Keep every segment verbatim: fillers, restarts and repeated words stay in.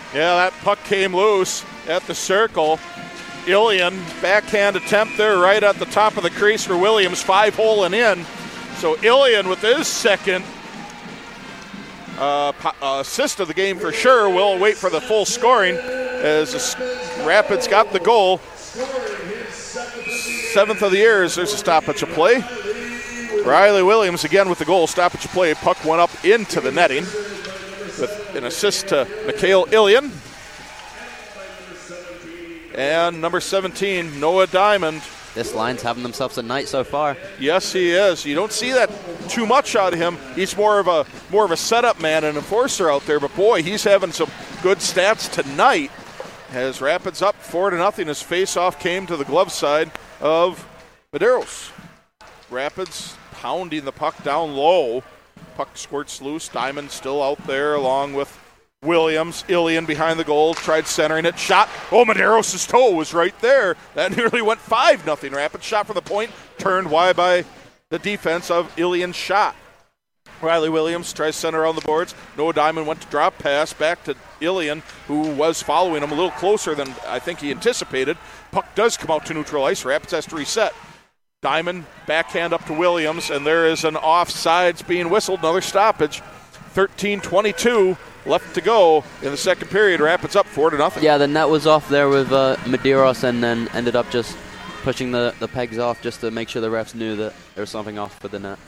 Yeah, that puck came loose at the circle. Ilian, backhand attempt there right at the top of the crease for Williams, five-hole and in. So Ilian with his second uh, uh, assist of the game for sure. We'll wait for the full scoring as the Rapids got the goal. Seventh of the year as there's a stoppage of play. Riley Williams again with the goal, stoppage of play. Puck went up into the netting with an assist to Mikhail Ilian. And number seventeen, Noah Diamond. This line's having themselves a night so far. Yes, he is. You don't see that too much out of him. He's more of a more of a setup man and enforcer out there. But boy, he's having some good stats tonight. As Rapids up four to nothing, his face-off came to the glove side of Medeiros. Rapids pounding the puck down low. Puck squirts loose. Diamond still out there along with Williams. Ilian behind the goal, tried centering it. Shot. Oh, Medeiros' toe was right there. That nearly went five nothing. Rapids shot from the point, turned wide by the defense of Ilian's shot. Riley Williams tries center on the boards. Noah Diamond went to drop pass back to Ilian, who was following him a little closer than I think he anticipated. Puck does come out to neutral ice. Rapids has to reset. Diamond backhand up to Williams, and there is an offsides being whistled. Another stoppage. thirteen twenty-two left to go in the second period. Rapids up four to nothing. Yeah, the net was off there with uh, Medeiros, and then ended up just pushing the, the pegs off just to make sure the refs knew that there was something off for the net.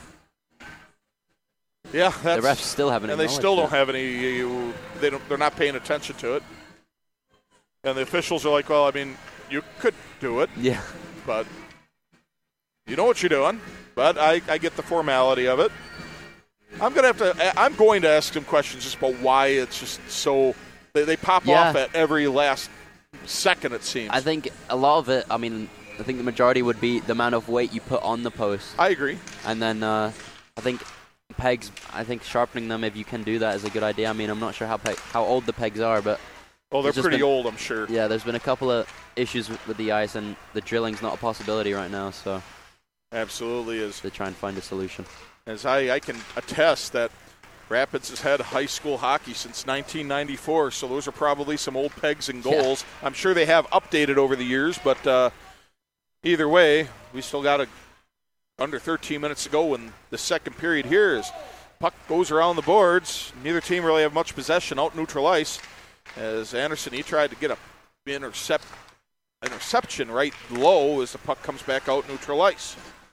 Yeah, that's, the refs still haven't. And they still don't have any. They don't. They're not paying attention to it. And the officials are like, "Well, I mean, you could do it, yeah, but you know what you're doing." But I, I get the formality of it. I'm gonna have to. I'm going to ask some questions just about why it's just so. They, they pop yeah. off at every last second. It seems. I think a lot of it. I mean, I think the majority would be the amount of weight you put on the post. I agree. And then uh, I think. Pegs, I think sharpening them, if you can do that, is a good idea. I mean, I'm not sure how pe- how old the pegs are, but oh, they're pretty been, old, I'm sure. Yeah, there's been a couple of issues with, with the ice, and the drilling's not a possibility right now. So absolutely is. They try and find a solution. As I, I can attest that Rapids has had high school hockey since nineteen ninety-four, so those are probably some old pegs and goals. Yeah. I'm sure they have updated over the years, but uh, either way, we still got a. Under thirteen minutes to go in the second period here as puck goes around the boards. Neither team really have much possession out neutral ice as Anderson, he tried to get a intercept, interception right low as the puck comes back out neutral ice.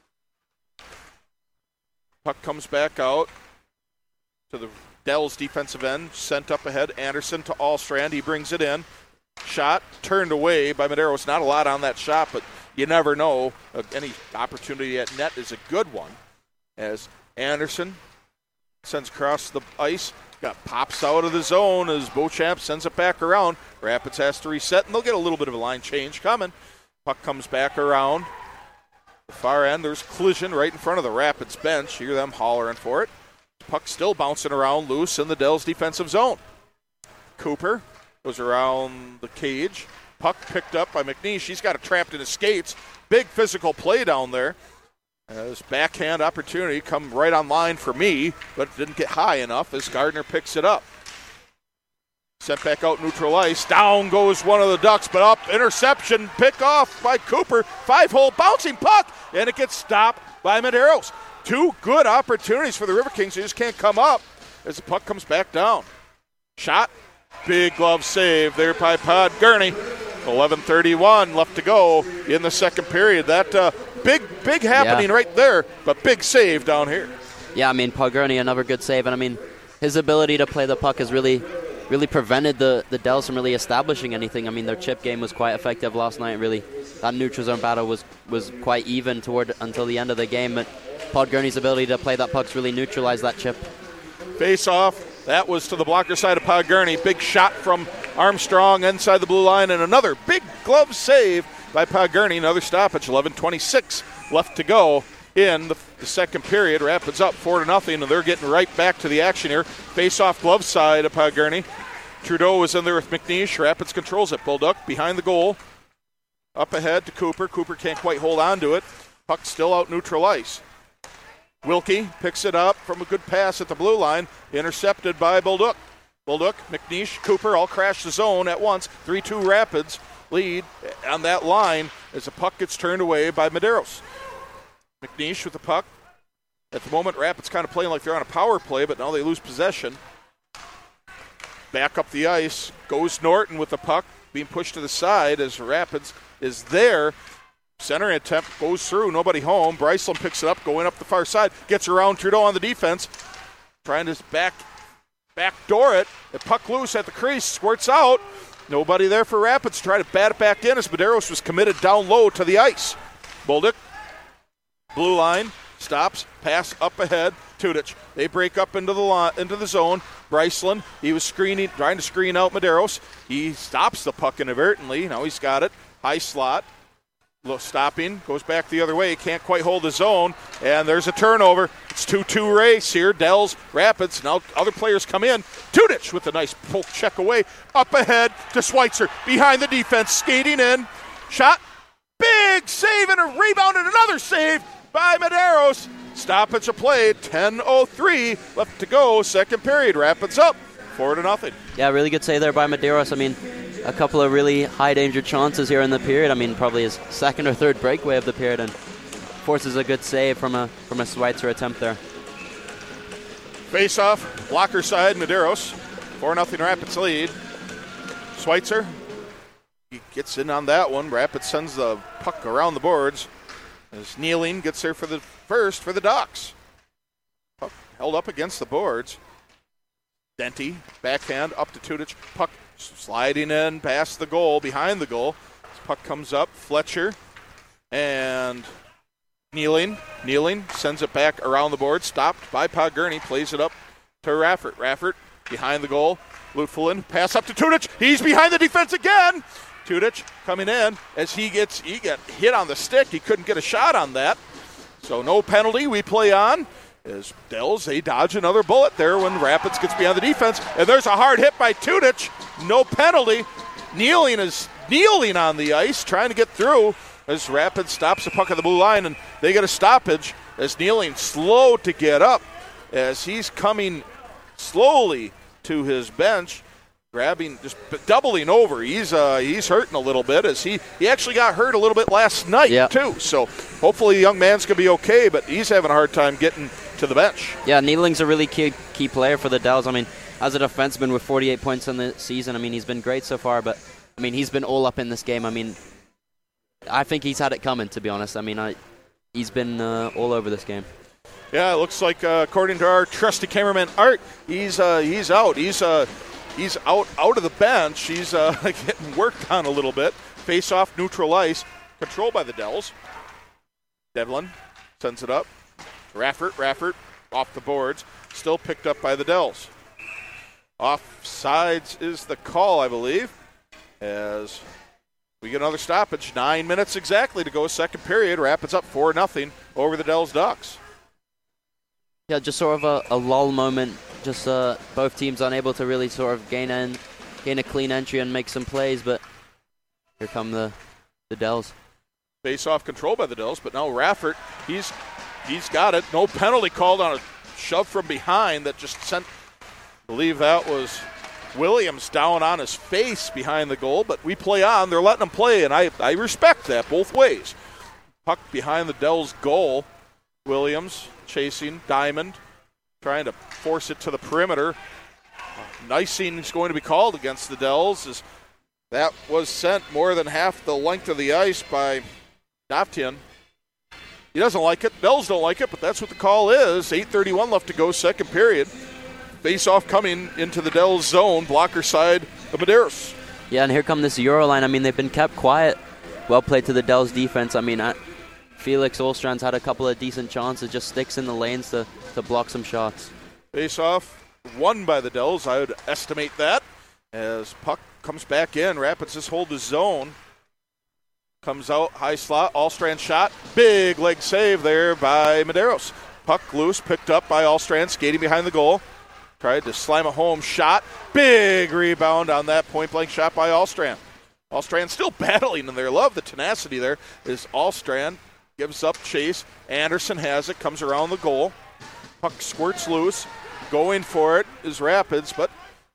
Puck comes back out to the Dells defensive end, sent up ahead. Anderson to Allstrand, he brings it in. Shot turned away by Medeiros. Not a lot on that shot, but you never know. Uh, any opportunity at net is a good one. As Anderson sends across the ice, got pops out of the zone as Beauchamp sends it back around. Rapids has to reset, and they'll get a little bit of a line change coming. Puck comes back around the far end. There's collision right in front of the Rapids bench. You hear them hollering for it. Puck still bouncing around loose in the Dells defensive zone. Cooper goes around the cage. Puck picked up by McNeish. He's got it trapped in his skates. Big physical play down there. As backhand opportunity come right on line for me, but didn't get high enough as Gardner picks it up. Sent back out neutral ice. Down goes one of the Ducks, but up. Interception. Pick off by Cooper. Five-hole bouncing puck, and it gets stopped by Medeiros. Two good opportunities for the River Kings. They just can't come up as the puck comes back down. Shot. Big glove save there by Pod Gurney. eleven thirty-one left to go in the second period. That uh, big, big happening yeah. right there, but big save down here. Yeah, I mean, Pod Gurney, another good save. And, I mean, his ability to play the puck has really really prevented the, the Dells from really establishing anything. I mean, their chip game was quite effective last night, really. That neutral zone battle was, was quite even toward until the end of the game. But Pod Gurney's ability to play that puck's really neutralized that chip. Face off. That was to the blocker side of Pod Gurney. Big shot from Armstrong inside the blue line, and another big glove save by Pod Gurney. Another stoppage. eleven twenty-six left to go in the, the second period. Rapids up four to nothing, and they're getting right back to the action here. Face off glove side of Pod Gurney. Trudeau is in there with McNeish. Rapids controls it. Bulldog behind the goal. Up ahead to Cooper. Cooper can't quite hold on to it. Puck still out neutral ice. Wilkie picks it up from a good pass at the blue line, intercepted by Bolduc. Bolduc, McNeish, Cooper all crash the zone at once. three two Rapids lead on that line as the puck gets turned away by Medeiros. McNeish with the puck. At the moment, Rapids kind of playing like they're on a power play, but now they lose possession. Back up the ice, goes Norton with the puck, being pushed to the side as Rapids is there. Center attempt goes through, nobody home. Bryceland picks it up, going up the far side, gets around Trudeau on the defense, trying to back backdoor it. The puck loose at the crease, squirts out. Nobody there for Rapids. Try to bat it back in as Medeiros was committed down low to the ice. Bolduc, blue line, stops, pass up ahead. Tudich. They break up into the line, into the zone. Bryceland, he was screening, trying to screen out Medeiros. He stops the puck inadvertently. Now he's got it. High slot. Stopping, goes back the other way, can't quite hold his own, and there's a turnover. It's two two race here. Dells, Rapids, now other players come in. Tudich with a nice poke check away. Up ahead to Schweitzer, behind the defense, skating in. Shot, big save and a rebound and another save by Medeiros. Stoppage of play, ten oh three left to go, second period. Rapids up, four to nothing. Yeah, really good save there by Medeiros. I mean, a couple of really high-danger chances here in the period. I mean, probably his second or third breakaway of the period, and forces a good save from a from a Schweitzer attempt there. Face-off, blocker side, Medeiros. four nothing Rapids lead. Schweitzer, he gets in on that one. Rapids sends the puck around the boards. As Kneeling gets there for the first for the Ducks. Puck held up against the boards. Denty, backhand, up to Tudich. Puck sliding in past the goal, behind the goal. This puck comes up, Fletcher, and Kneeling. Kneeling sends it back around the board, stopped by Podgurney, plays it up to Raffert. Raffert behind the goal. Lutfulin, pass up to Tudich. He's behind the defense again. Tudich coming in as he gets he got hit on the stick. He couldn't get a shot on that. So no penalty. We play on. As Dells, they dodge another bullet there when Rapids gets behind the defense. And there's a hard hit by Tudich. No penalty. Kneeling is kneeling on the ice, trying to get through as Rapids stops the puck at the blue line, and they get a stoppage as Kneeling slow to get up as he's coming slowly to his bench, grabbing, just doubling over. He's uh, he's hurting a little bit as he, he actually got hurt a little bit last night, yep. too. So hopefully the young man's going to be okay, but he's having a hard time getting to the bench. Yeah, Kneeling's a really key key player for the Dells. I mean, as a defenseman with forty-eight points in the season, I mean, he's been great so far, but, I mean, he's been all up in this game. I mean, I think he's had it coming, to be honest. I mean, I, he's been uh, all over this game. Yeah, it looks like, uh, according to our trusty cameraman, Art, he's uh, he's out. He's uh, he's out out of the bench. He's uh, getting worked on a little bit. Face-off, neutral ice, controlled by the Dells. Devlin sends it up. Raffert, Raffert, off the boards, still picked up by the Dells. Offsides is the call, I believe, as we get another stoppage. Nine minutes exactly to go, second period. Rapids up four nothing over the Dells Ducks. Yeah, just sort of a, a lull moment. Just uh, both teams unable to really sort of gain in, gain a clean entry and make some plays, but here come the the Dells. Face-off control by the Dells, but now Raffert, he's he's got it. No penalty called on a shove from behind that just sent, I believe that was Williams down on his face behind the goal, but we play on. They're letting them play, and I, I respect that both ways. Puck behind the Dells goal. Williams chasing Diamond, trying to force it to the perimeter. Nicing is going to be called against the Dells, as that was sent more than half the length of the ice by Dovtian. He doesn't like it. Dells don't like it, but that's what the call is. eight thirty-one left to go, second period. Face-off coming into the Dells zone, blocker side of Medeiros. Yeah, and here come this Euro line. I mean, they've been kept quiet. Well played to the Dells defense. I mean, I, Felix Olstrand's had a couple of decent chances, just sticks in the lanes to, to block some shots. Face-off won by the Dells, I would estimate that. As puck comes back in, Rapids just hold the zone. Comes out, high slot, Allstrand shot. Big leg save there by Medeiros. Puck loose, picked up by Allstrand, skating behind the goal. Tried to slam a home shot. Big rebound on that point-blank shot by Allstrand. Allstrand still battling in there. Love the tenacity there. Is Allstrand gives up chase. Anderson has it, comes around the goal. Puck squirts loose. Going for it is Rapids, but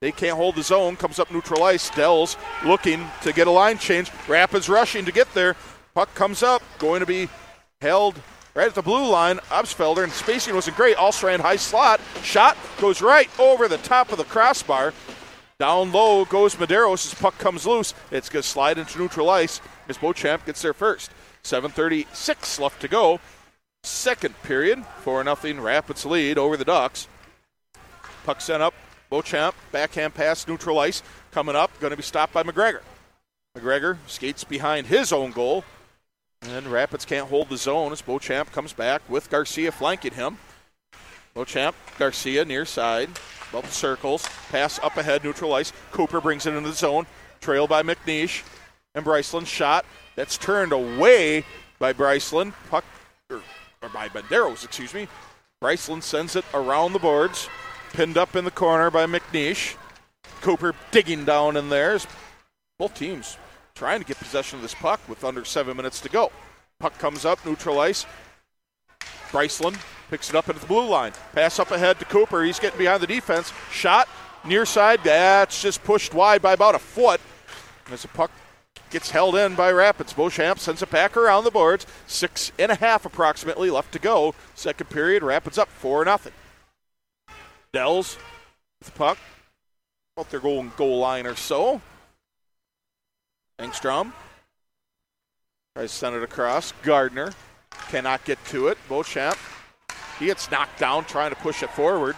They can't hold the zone. Comes up neutral ice. Dells looking to get a line change. Rapids rushing to get there. Puck comes up. Going to be held right at the blue line. Obsfelder, and spacing wasn't great. Allstrand high slot. Shot goes right over the top of the crossbar. Down low goes Medeiros as puck comes loose. It's going to slide into neutral ice as Beauchamp gets there first. seven thirty-six left to go. Second period. four nothing Rapids lead over the Ducks. Puck sent up. Beauchamp, backhand pass, neutral ice. Coming up, going to be stopped by McGregor. McGregor skates behind his own goal. And Rapids can't hold the zone as Beauchamp comes back with Garcia flanking him. Beauchamp, Garcia near side. Above the circles. Pass up ahead, neutral ice. Cooper brings it into the zone. Trailed by McNeish. And Bryceland shot. That's turned away by Bryceland. Puck, or, or by Medeiros, excuse me. Bryceland sends it around the boards. Pinned up in the corner by McNeish. Cooper digging down in there. Both teams trying to get possession of this puck with under seven minutes to go. Puck comes up, neutral ice. Bryceland picks it up into the blue line. Pass up ahead to Cooper. He's getting behind the defense. Shot near side. That's just pushed wide by about a foot. As the puck gets held in by Rapids. Beauchamp sends it back around the boards. Six and a half approximately left to go. Second period, Rapids up four nothing. Dells with the puck. About their goal goal line or so. Engstrom tries to send it across. Gardner cannot get to it. Beauchamp, he gets knocked down trying to push it forward.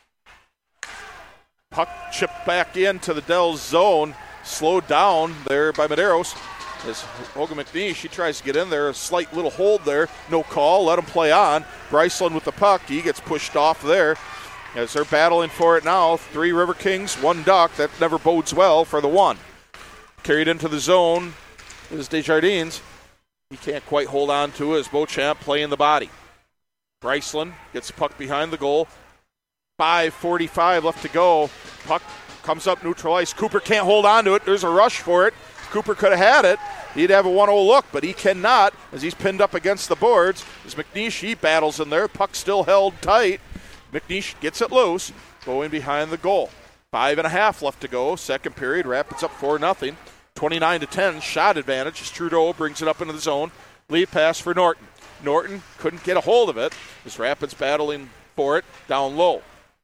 Puck chipped back into the Dells zone. Slowed down there by Medeiros. As Hogan McNeish, he tries to get in there. A slight little hold there. No call. Let him play on. Bryceland with the puck. He gets pushed off there. As they're battling for it now. Three River Kings, one Duck. That never bodes well for the one. Carried into the zone is Desjardins. He can't quite hold on to it as Beauchamp playing the body. Bryceland gets the puck behind the goal. five forty-five left to go. Puck comes up neutral ice. Cooper can't hold on to it. There's a rush for it. Cooper could have had it. He'd have a one oh look, but he cannot as he's pinned up against the boards. As McNeish, he battles in there. Puck still held tight. McNeish gets it loose, going behind the goal. Five and a half left to go. Second period, Rapids up four nothing. twenty-nine to ten, shot advantage as Trudeau brings it up into the zone. Lead pass for Norton. Norton couldn't get a hold of it as Rapids battling for it down low.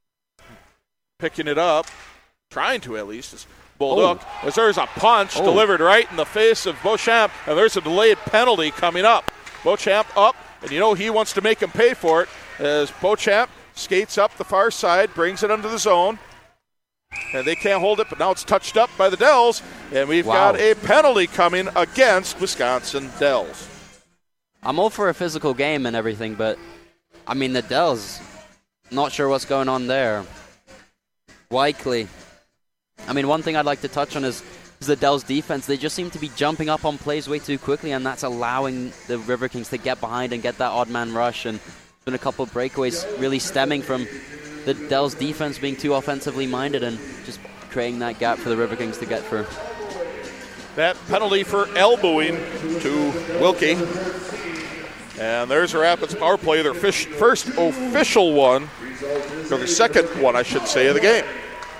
Picking it up, trying to at least, is Bolduc. Oh. As there's a punch oh. delivered right in the face of Beauchamp, and there's a delayed penalty coming up. Beauchamp up, and you know he wants to make him pay for it as Beauchamp skates up the far side, brings it under the zone. And they can't hold it, but now it's touched up by the Dells. And we've wow. got a penalty coming against Wisconsin Dells. I'm all for a physical game and everything, but, I mean, the Dells, not sure what's going on there. Weichly. I mean, one thing I'd like to touch on is, is the Dells defense. They just seem to be jumping up on plays way too quickly, and that's allowing the River Kings to get behind and get that odd man rush. And there's been a couple of breakaways really stemming from the Dells defense being too offensively minded and just creating that gap for the River Kings to get through. That penalty for elbowing to Wilkie. And there's a Rapids power play, their fish, first official one, or their second one, I should say, of the game.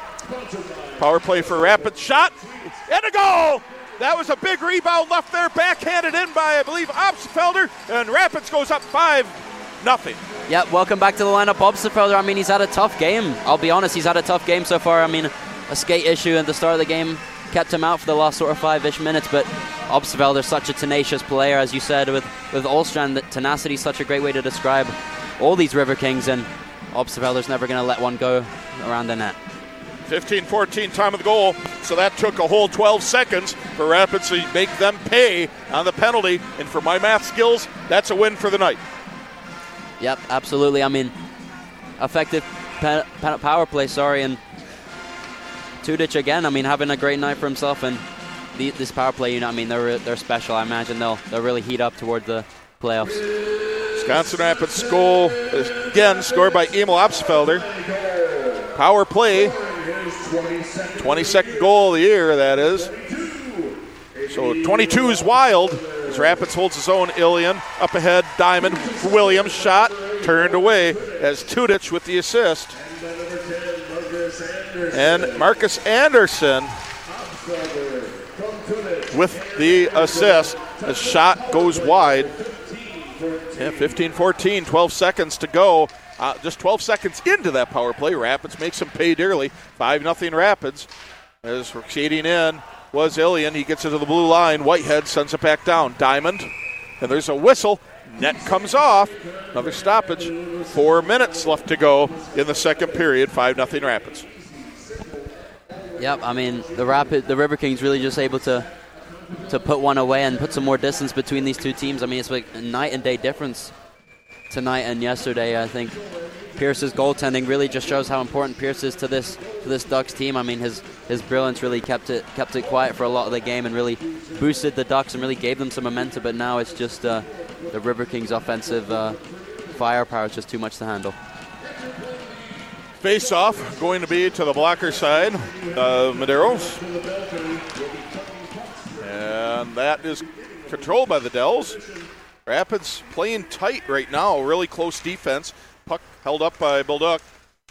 Power play for Rapids, shot, and a goal! That was a big rebound left there, backhanded in by, I believe, Obstfelder, and Rapids goes up five nothing. Yeah, welcome back to the lineup, Obstfelder. I mean, he's had a tough game. I'll be honest, he's had a tough game so far. I mean, a skate issue at the start of the game kept him out for the last sort of five-ish minutes, but Obstfelder's such a tenacious player, as you said, with, with Allstrand. That tenacity is such a great way to describe all these River Kings, and Obstfelder's never going to let one go around the net. fifteen fourteen time of the goal, so that took a whole twelve seconds for Rapids to make them pay on the penalty, and for my math skills, that's a win for the night. Yep, absolutely. I mean, effective pe- pe- power play, sorry, and Tudich again, I mean, having a great night for himself, and the, this power play unit, I mean, they're they're special. I imagine they'll they'll really heat up toward the playoffs. Wisconsin Rapids goal, again, scored by Emil Obstfelder. Power play, twenty-second goal of the year, that is. So twenty-two is Wild, as Rapids holds his own. Ilian up ahead, Diamond, Williams shot, turned away as Tudich with the assist. And Marcus Anderson with the assist. The shot goes wide. Yeah, fifteen fourteen, twelve seconds to go. Uh, just twelve seconds into that power play. Rapids makes them pay dearly. five nothing Rapids. As skating in was Ilian. He gets into the blue line. Whitehead sends it back down. Diamond. And there's a whistle. Net comes off. Another stoppage. Four minutes left to go in the second period. five nothing Rapids. Yep, I mean, the Rapid, the River Kings really just able to to put one away and put some more distance between these two teams. I mean, it's like a night and day difference tonight and yesterday. I think Pierce's goaltending really just shows how important Pierce is to this to this Ducks team. I mean, his his brilliance really kept it kept it quiet for a lot of the game and really boosted the Ducks and really gave them some momentum. But now it's just uh, the River Kings' offensive uh, firepower is just too much to handle. Face-off going to be to the blocker side of Maderos. And that is controlled by the Dells. Rapids playing tight right now, really close defense. Puck held up by Bilduck.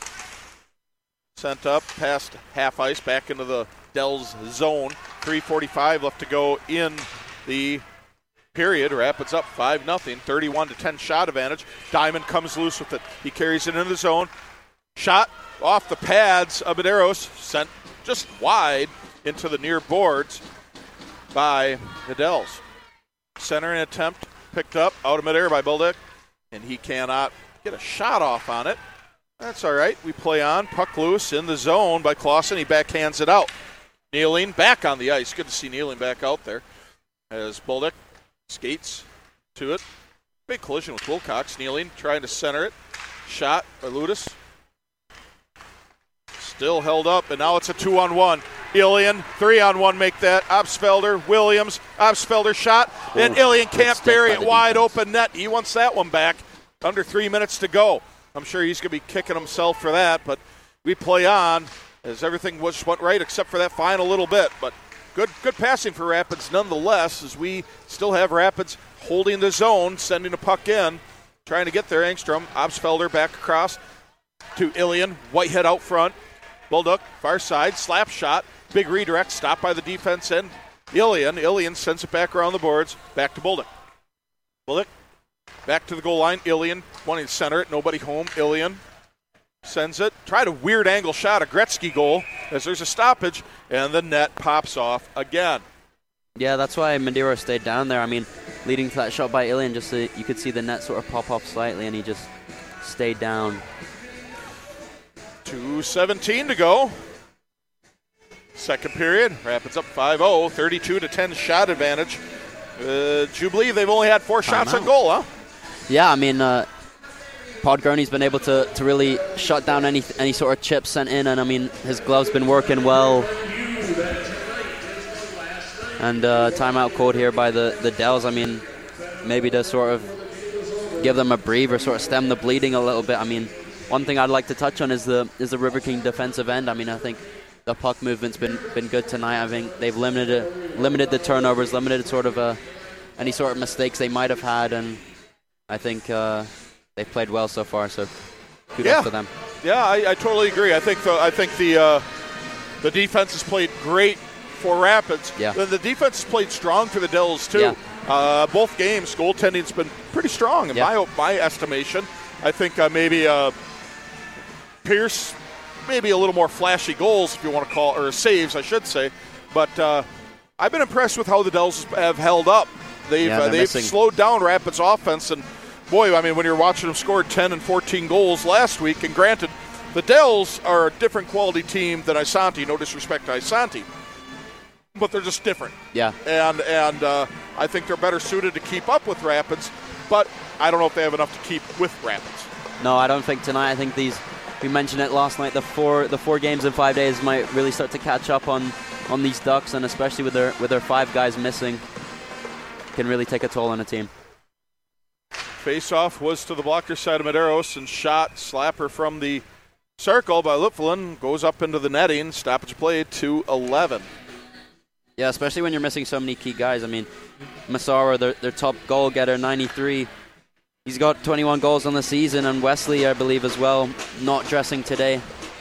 Sent up past half ice, back into the Dells zone. three forty-five left to go in the period. Rapids up five nothing, thirty-one to ten shot advantage. Diamond comes loose with it. He carries it into the zone. Shot off the pads of Maderos, sent just wide into the near boards by the Dells. Centering attempt picked up out of midair by Bilduck, and he cannot get a shot off on it. That's all right. We play on. Puck loose in the zone by Clausen. He backhands it out. Kneeling back on the ice. Good to see Kneeling back out there as Bilduck skates to it. Big collision with Wilcox. Kneeling trying to center it. Shot by Ludus. Still held up, and now it's a two-on-one. Ilian, three-on-one make that. Obsfelder, Williams, Obsfelder shot, Ooh, and Ilian can't bury it wide defense. Open net. He wants that one back. Under three minutes to go. I'm sure he's going to be kicking himself for that, but we play on as everything was went right except for that final little bit. But good good passing for Rapids nonetheless, as we still have Rapids holding the zone, sending a puck in, trying to get there. Engstrom, Obsfelder back across to Ilian, Whitehead out front. Bilduck, far side, slap shot, big redirect, stopped by the defense and Ilian. Ilian sends it back around the boards, back to Bilduck. Bilduck, back to the goal line. Ilian wanting to center it, nobody home. Ilian sends it, tried a weird angle shot, a Gretzky goal, as there's a stoppage, and the net pops off again. Yeah, that's why Madeira stayed down there. I mean, leading to that shot by Ilian, just so you could see the net sort of pop off slightly, and he just stayed down. two seventeen to go. Second period. Rapids up five oh, thirty-two to ten shot advantage. Uh, do you believe they've only had four shots on goal, huh? Yeah, I mean, uh, Podgorny's been able to, to really shut down any any sort of chips sent in, and I mean, his glove's been working well. And uh, timeout called here by the, the Dells. I mean, maybe to sort of give them a breather, sort of stem the bleeding a little bit. I mean, one thing I'd like to touch on is the is the River King defensive end. I mean, I think the puck movement's been been good tonight. I think they've limited limited the turnovers, limited sort of uh, any sort of mistakes they might have had, and I think uh, they've played well so far. So kudos yeah. to them. Yeah, I, I totally agree. I think the I think the uh, the defense has played great for Rapids. Yeah. The, the defense has played strong for the Devils too. Yeah. Uh, both games, goaltending's been pretty strong in yeah. my my estimation. I think uh, maybe. Uh, Pierce, maybe a little more flashy goals, if you want to call, or saves, I should say. But uh, I've been impressed with how the Devils have held up. They've yeah, uh, they've missing. slowed down Rapids' offense, and boy, I mean, when you're watching them score ten and fourteen goals last week, and granted, the Devils are a different quality team than Isanti. No disrespect to Isanti, but they're just different. Yeah, and and uh, I think they're better suited to keep up with Rapids, but I don't know if they have enough to keep with Rapids. No, I don't think tonight. I think these. We mentioned it last night. The four the four games in five days might really start to catch up on, on these Ducks, and especially with their with their five guys missing, can really take a toll on a team. Face-off was to the blocker side of Maderos, and shot slapper from the circle by Lupflin goes up into the netting. Stoppage play to eleven. Yeah, especially when you're missing so many key guys. I mean, Massaro, their their top goal getter, ninety-three. He's got twenty-one goals on the season, and Wesley, I believe, as well, not dressing today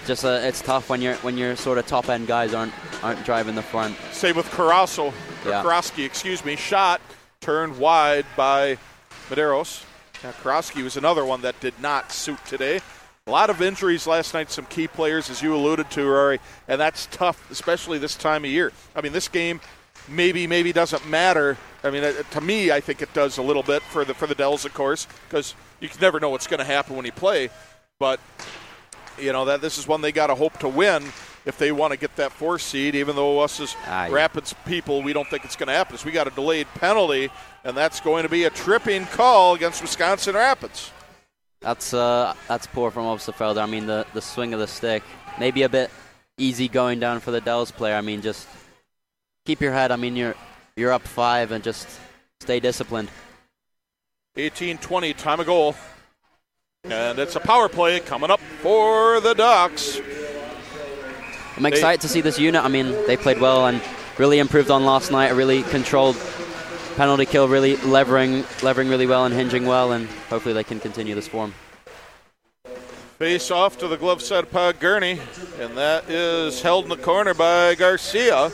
just uh, it's tough when you're when your sort of top end guys aren't aren't driving the front. Same with Carasso, Yeah. Karowski, excuse me. Shot turned wide by Medeiros. Now, Karowski was another one that did not suit today. A lot of injuries last night, some key players, as you alluded to, Rory, and that's tough, especially this time of year. I mean, this game maybe maybe doesn't matter. I mean, uh, to me, I think it does a little bit for the for the Devils, of course, because you can never know what's going to happen when you play. But you know that this is one they got to hope to win if they want to get that fourth seed. Even though us as ah, yeah. Rapids people, we don't think it's going to happen. So we got a delayed penalty, and that's going to be a tripping call against Wisconsin Rapids. That's uh, that's poor from Osterfelder. I mean, the, the swing of the stick, maybe a bit easy going down for the Devils player. I mean, just keep your head. I mean, you're you're up five and just stay disciplined. eighteen twenty, time of goal. And it's a power play coming up for the Ducks. I'm excited to see this unit. I mean, they played well and really improved on last night. Really controlled penalty kill, really levering, levering really well and hinging well, and hopefully they can continue this form. Face off to the glove side of Pog Gurney, and that is held in the corner by Garcia.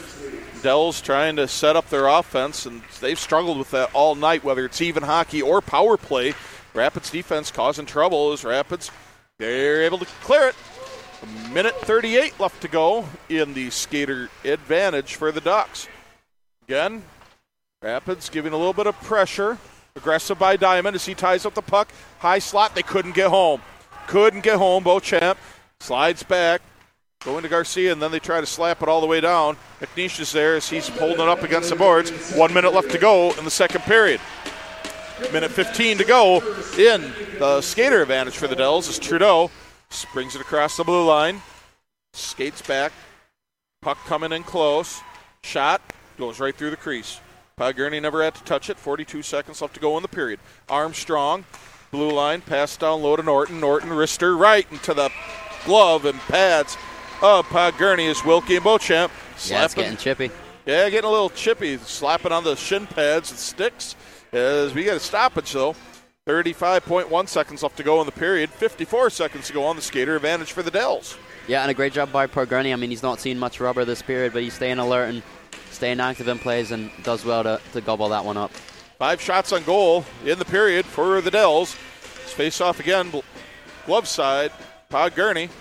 Dells trying to set up their offense, and they've struggled with that all night, whether it's even hockey or power play. Rapids defense causing trouble as Rapids, they're able to clear it. A minute thirty-eight left to go in the skater advantage for the Ducks. Again, Rapids giving a little bit of pressure. Aggressive by Diamond as he ties up the puck. High slot, they couldn't get home. Couldn't get home. Beauchamp slides back. Going to Garcia, and then they try to slap it all the way down. McNeish is there as he's holding it up against the boards. One minute left to go in the second period. Minute fifteen to go in the skater advantage for the Devils as Trudeau brings it across the blue line. Skates back. Puck coming in close. Shot goes right through the crease. Pog Gurney never had to touch it. forty-two seconds left to go in the period. Armstrong, blue line, pass down low to Norton. Norton, wrister right into the glove and pads of Pog Gurney as Wilkie and Beauchamp slapping. Yeah, it's getting chippy. Yeah, getting a little chippy, slapping on the shin pads and sticks. As we get a stoppage, though. thirty-five point one seconds left to go in the period. fifty-four seconds to go on the skater advantage for the Dells. Yeah, and a great job by Pog Gurney. I mean, he's not seen much rubber this period, but he's staying alert and staying active in plays and does well to, to gobble that one up. Five shots on goal in the period for the Dells. Face off again, glove side, Pog Gurney.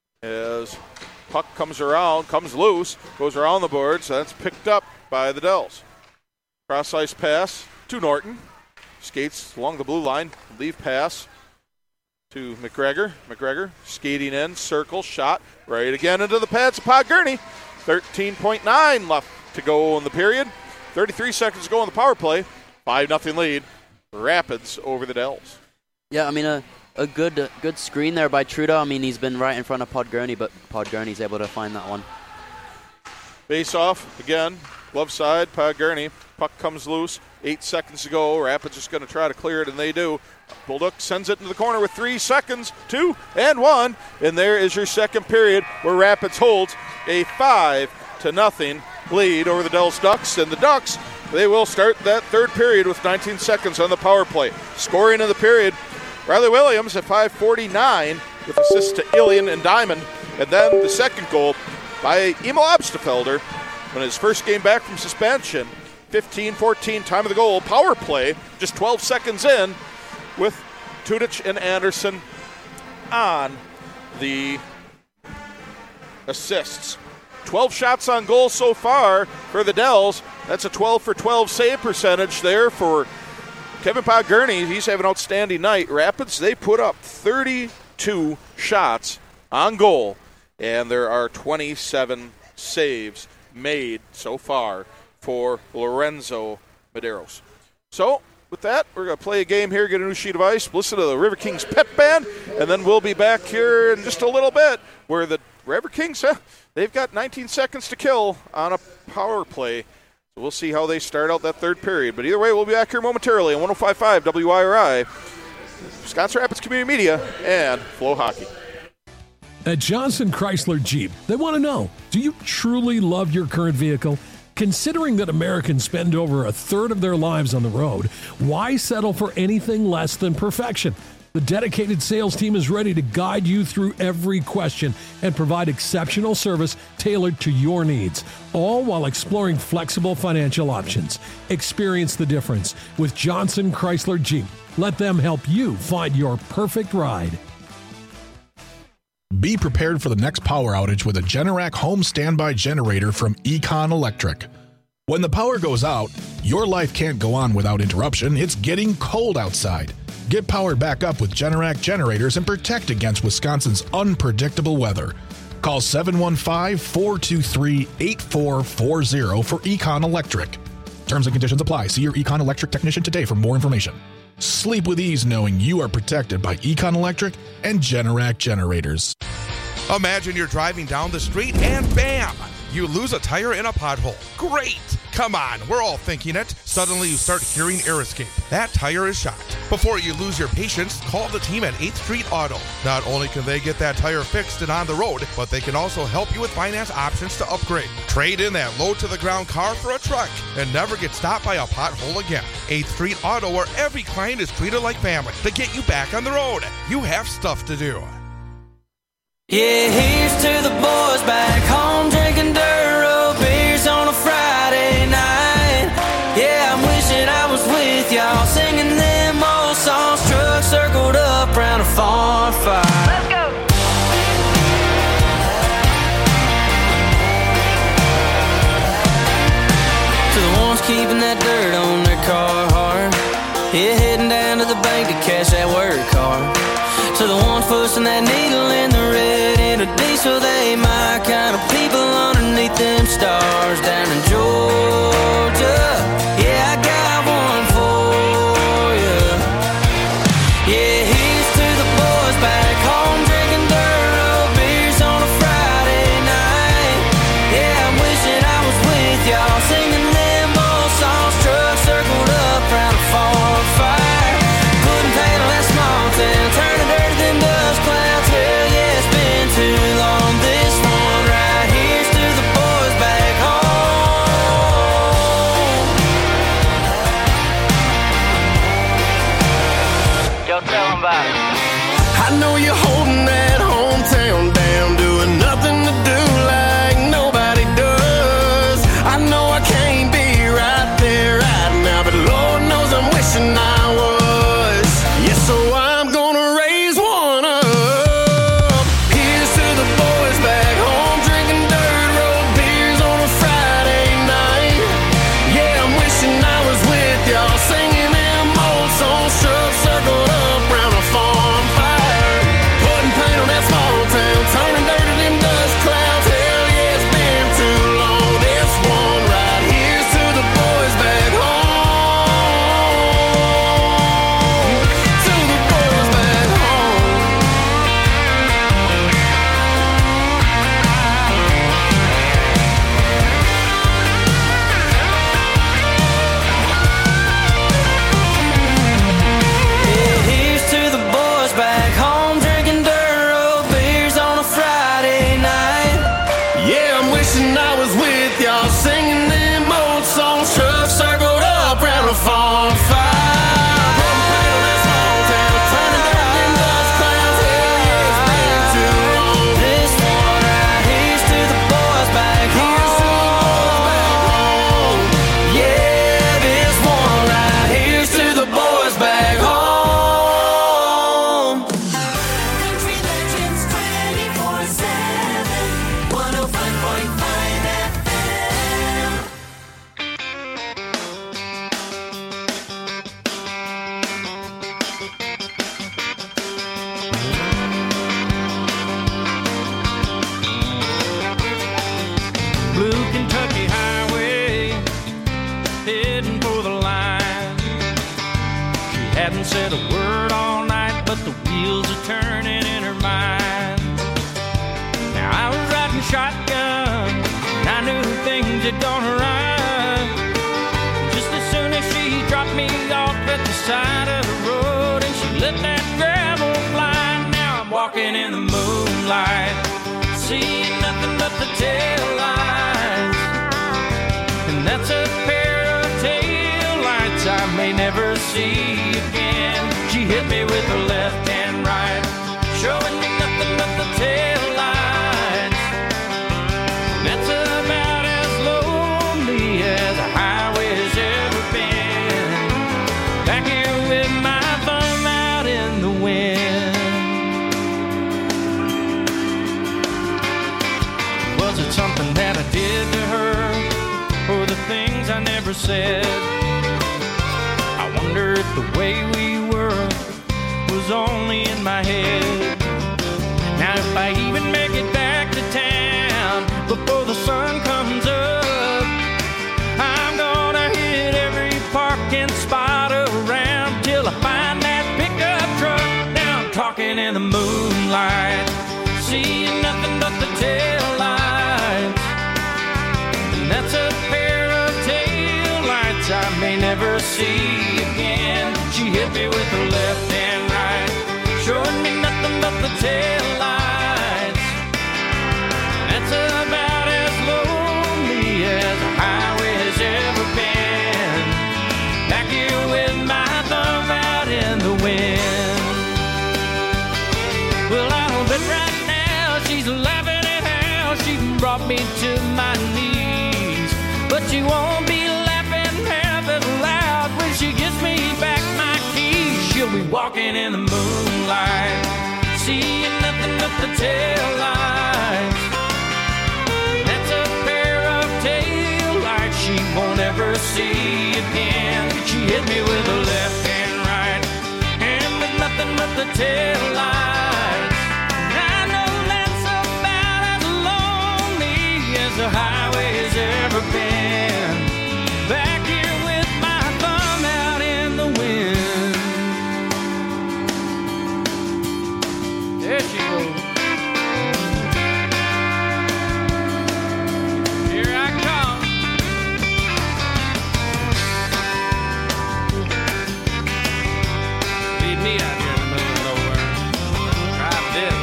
As puck comes around, comes loose, goes around the boards. That's picked up by the Dells. Cross ice pass to Norton. Skates along the blue line, leave pass to McGregor. McGregor skating in, circle, shot, right again into the pads of Pog Gurney. thirteen point nine left to go in the period. thirty-three seconds to go on the power play. five nothing lead. Rapids over the Dells. Yeah, I mean, a, a good uh, good screen there by Trudeau. I mean, he's been right in front of Pog Gurney, but Pog Gurney's able to find that one. Face off again, glove side, Pog Gurney. Puck comes loose. Eight seconds to go. Rapids just going to try to clear it, and they do. Bulldog sends it into the corner with three seconds, two and one. And there is your second period where Rapids holds a five to nothing lead over the Dells Ducks. And the Ducks, they will start that third period with nineteen seconds on the power play. Scoring in the period, Riley Williams at five forty-nine with assists to Ilian and Diamond. And then the second goal by Emil Abstefelder when his first game back from suspension. fifteen fourteen, time of the goal, power play, just twelve seconds in with Tudich and Anderson on the assists. twelve shots on goal so far for the Dells. That's a twelve for twelve save percentage there for Kevin Pog Gurney. He's having an outstanding night. Rapids, they put up thirty-two shots on goal, and there are twenty-seven saves made so far for Lorenzo Medeiros. So, with that, we're going to play a game here, get a new sheet of ice, listen to the River Kings pep band, and then we'll be back here in just a little bit where the River Kings, huh, they've got nineteen seconds to kill on a power play. So we'll see how they start out that third period. But either way, we'll be back here momentarily on one oh five point five W I R I, Wisconsin Rapids Community Media, and Flow Hockey. At Johnson Chrysler Jeep, they want to know, do you truly love your current vehicle? Considering that Americans spend over a third of their lives on the road, why settle for anything less than perfection? The dedicated sales team is ready to guide you through every question and provide exceptional service tailored to your needs, all while exploring flexible financial options. Experience the difference with Johnson Chrysler Jeep. Let them help you find your perfect ride. Be prepared for the next power outage with a Generac home standby generator from Econ Electric. When the power goes out, your life can't go on without interruption. It's getting cold outside. Get powered back up with Generac generators and protect against Wisconsin's unpredictable weather. Call seven one five, four two three, eight four four zero for Econ Electric. Terms and conditions apply. See your Econ Electric technician today for more information. Sleep with ease knowing you are protected by Econ Electric and Generac generators. Imagine you're driving down the street and bam! You lose a tire in a pothole. Great! Come on, we're all thinking it. Suddenly you start hearing air escape. That tire is shot. Before you lose your patience, call the team at eighth Street Auto. Not only can they get that tire fixed and on the road, but they can also help you with finance options to upgrade. Trade in that low-to-the-ground car for a truck and never get stopped by a pothole again. eighth Street Auto, where every client is treated like family to get you back on the road. You have stuff to do. Yeah, here's to the boys back home drinking dirt road beers on a Friday night. Yeah, I'm wishing I was with y'all singing them old songs, trucks circled up around a farm fire. Let's go! To the ones keeping that dirt on their car hard. Yeah, heading down to the bank to cash that work card. To the ones pushing that needle in the red in a diesel, they my kind of people underneath them stars down in Georgia. Yeah, I got one for you. Yeah, here's to the boys back home drinking dirt road beers on a Friday night. Yeah, I'm wishing I was with y'all singing them old songs, trucks circled up around a farm fire. Putting paint on that small town, turning dirt them dust clouds. Hell yeah, it's been too long. This one right here's to the boys back home. Yo, tell them about it. I know you're holding that hometown down, doing nothing to do like nobody does. I know I can't be right there right now, but Lord knows I'm wishing I was. Yeah, so I'm gonna raise one up. Here's to the boys back home drinking dirt road beers on a Friday night. Yeah, I'm wishing I was with y'all singing them old songs, trucks circled up round a farm fire. Putting paint on that small town, turning dirt to them dust clouds. Hell yeah, it's been too long. This one right here's to the boys back home. To the boys back home. Yeah, here's to the boys back home drinking dirt road beers on a Friday night. Yeah, I'm wishing I was with y'all singing them old songs, trucks circled up round a farm fire. Putting paint on that small town, turning dirt to them dust clouds. Hell yeah, it's been too long. This one right here's to the boys back Here's to the boys back home. Yeah, this one right here's to the boys back home. Country Legends twenty-four seven, one oh five point five F M. Blue Kentucky Highway, heading for the line. She hadn't said a word all night, but the wheels are turning in her mind. Now I was riding shotgun, and I knew things had gone right. Just as soon as she dropped me off at the side of the road, and she let that gravel fly. Now I'm walking in the moonlight, seeing nothing but the tail lights. And that's a pair of tail lights I may never see again. She hit me with her left and right, showing me nothing but the tail lights. That's about as lonely as a highway's ever been. Back here with my thumb out in the wind. Was it something that I did to her, or the things I never said? I wonder if the way we were was only in my head. Now if I even make it back to town before the sun comes up, I'm gonna hit every parking spot around till I find that pickup truck. Now I'm talking in the moonlight, seeing nothing but the tail lights. And that's a pair of tail lights I may never see again. She hit me with her left and right, showing me nothing but the tail lights. That's about as lonely as a highway has ever been. Back here with my thumb out in the wind. Well, I don't bet right now she's laughing at how she brought me to my knees, but she won't be laughing half as loud when she gives me back my keys. She'll be walking in the moonlight, seeing nothing but the tail lights. That's a pair of tail lights she won't ever see again. She hit me with her left and right, and with nothing but the tail lights. I know that's about as lonely as the highway has ever been. Back here with my thumb out in the wind. There she goes. Here I come. Leave me out here in the middle of nowhere. Drive this.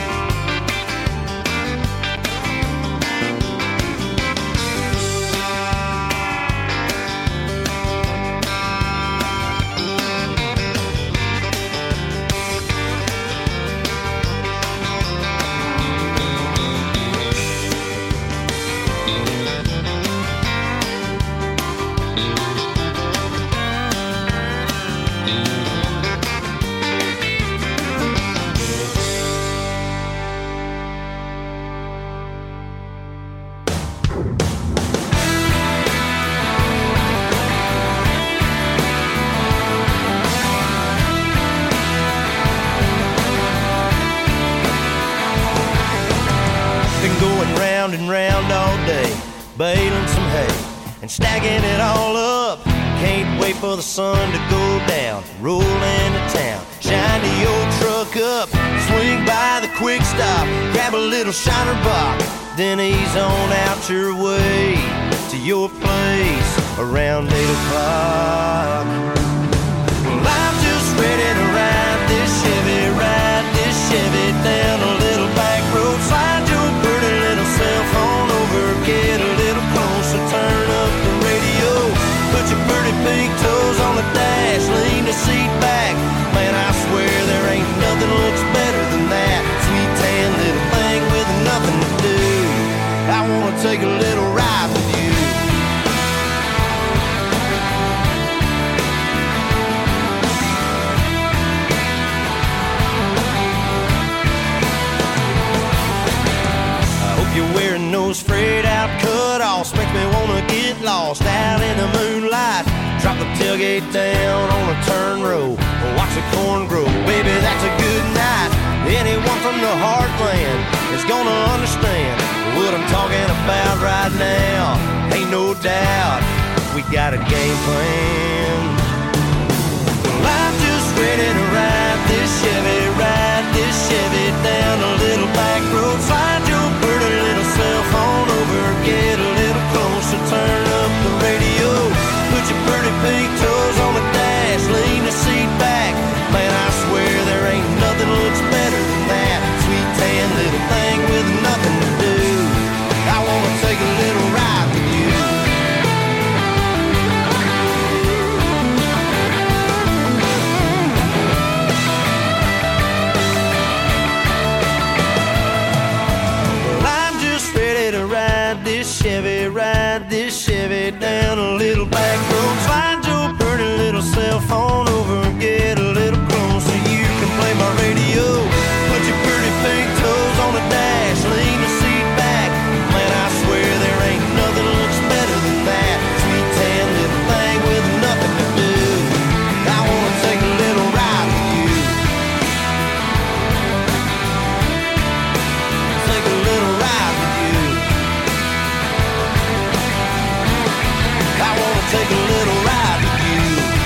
Been going round and round all day, baling some hay and stacking it all up. Can't wait for the sun to go down, roll into town, shine the old truck up, swing by the quick stop, grab a little shiner box, then ease on out your way to your place around eight o'clock. Well, I'm just ready to ride this Chevy, ride this Chevy down a little back road, slide your pretty little cell phone over, get a little closer, turn up the radio, put your pretty pink toes on the dash, lean the seat back. Man, I swear there ain't nothing looks better than that sweet tan little thing with nothing to do. I wanna take a little ride with you. You're wearing those frayed out cut-offs, makes me wanna get lost out in the moonlight. Drop the tailgate down on a turn row, or watch the corn grow. Baby, that's a good night. Anyone from the heartland is gonna understand what I'm talking about right now. Ain't no doubt we got a game plan. Well, I'm just ready to ride this Chevy, ride this Chevy down a little back road, slide your pretty little cell phone over, get a little closer, turn up the radio, put your pretty pink toes on the dash, lean the seat back. Man, I swear there ain't nothing looks better than that sweet tan little thing with nothing to do. I wanna take a little ride with you. take a little ride with you.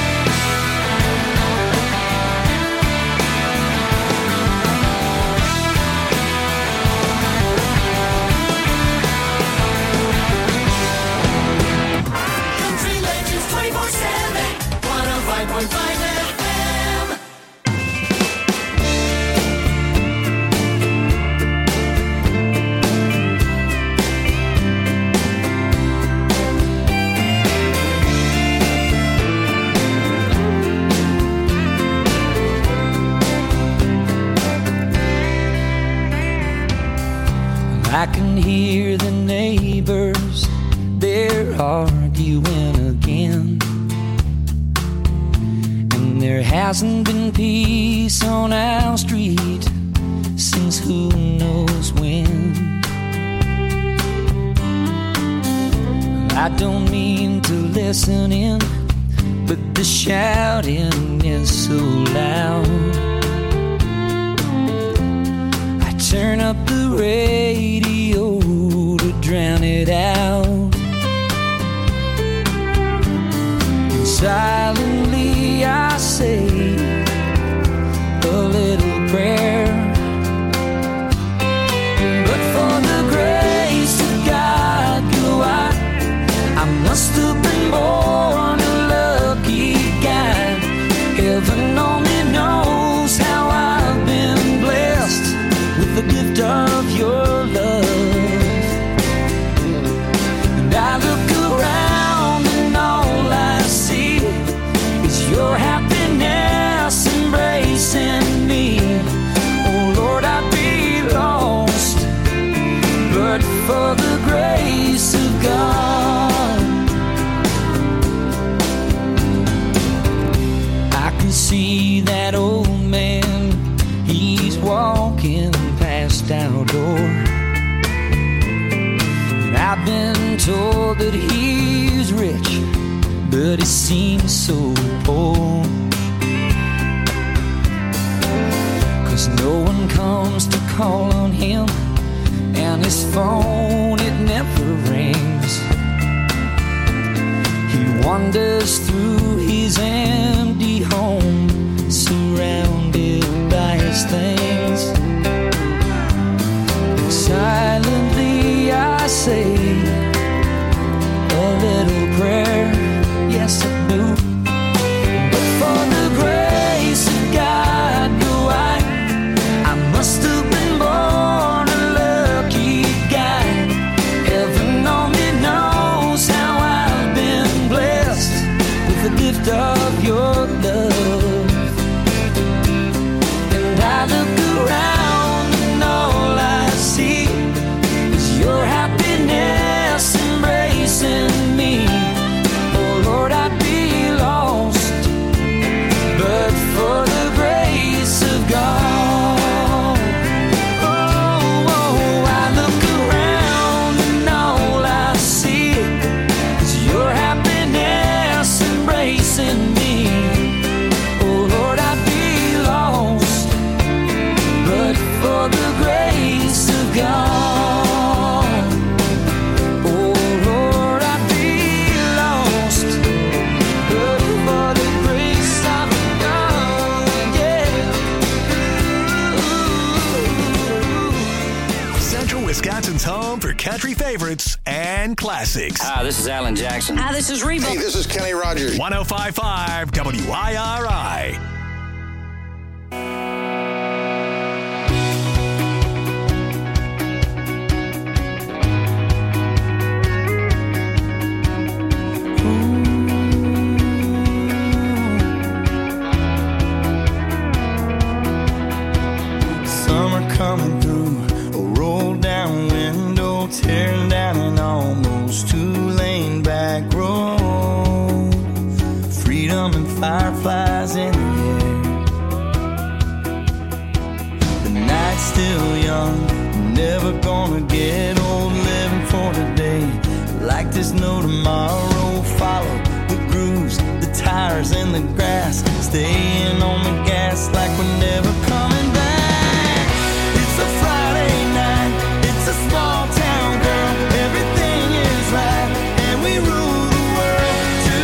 Country Legends twenty-four seven, one oh five point five F M. I can hear the neighbors, they're arguing again. And there hasn't been peace on our street since who knows when. I don't mean to listen in, but the shouting is so loud. I turn up the radio to drown it out. And silently I say a little prayer. But for the grace of God, you know I, I must have been born a lucky guy. Heaven only knows how I've been blessed with the gift of your love. And I look around and all I see is your happiness embracing me. Oh Lord, I'd be lost but for the grace of God. I can see that old man, he's walking past our door. And I've been told that he's rich, but he seems so poor. 'Cause no one comes to call on him, and his phone, it never rings. He wanders through his empty home, surrounded by his things. Silently I say a little prayer, yes I do. But for the grace of God, no I, I must have been born a lucky guy. Heaven only knows how I've been blessed with the gift of your love. And I look around and all I see is your happiness embracing me. Oh Lord, I'd be lost but for the grace of God. Oh, oh, I look around and all I see is your happiness embracing me. Oh Lord, I'd be lost but for the grace of God. Oh Lord, I'd be lost but for the grace of God. Yeah. Central Wisconsin's home for country favorites and classics. Hi, this is Alan Jackson. Hi, this is Reba. Hey, this is Kenny Rogers. one oh five point five W I R I. Summer coming through, a roll down window, tearing down an almost two-lane back road. Freedom and fireflies in the air. The night's still young, never gonna get old, living for today. Like there's no tomorrow, follow the grooves, the tires in the grass, staying on the gas like we're never coming back. It's a Friday night, it's a small town girl, everything is right, and we rule the world to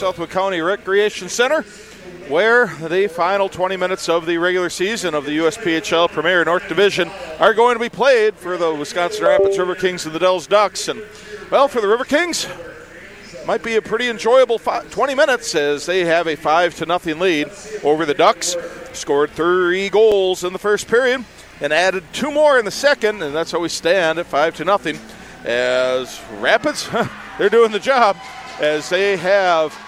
Southwood County Recreation Center, where the final twenty minutes of the regular season of the U S P H L Premier North Division are going to be played for the Wisconsin Rapids River Kings and the Dells Ducks. And, well, for the River Kings, might be a pretty enjoyable five, twenty minutes as they have a five to nothing lead over the Ducks. Scored three goals in the first period and added two more in the second, and that's how we stand at five to nothing. As Rapids, they're doing the job as they have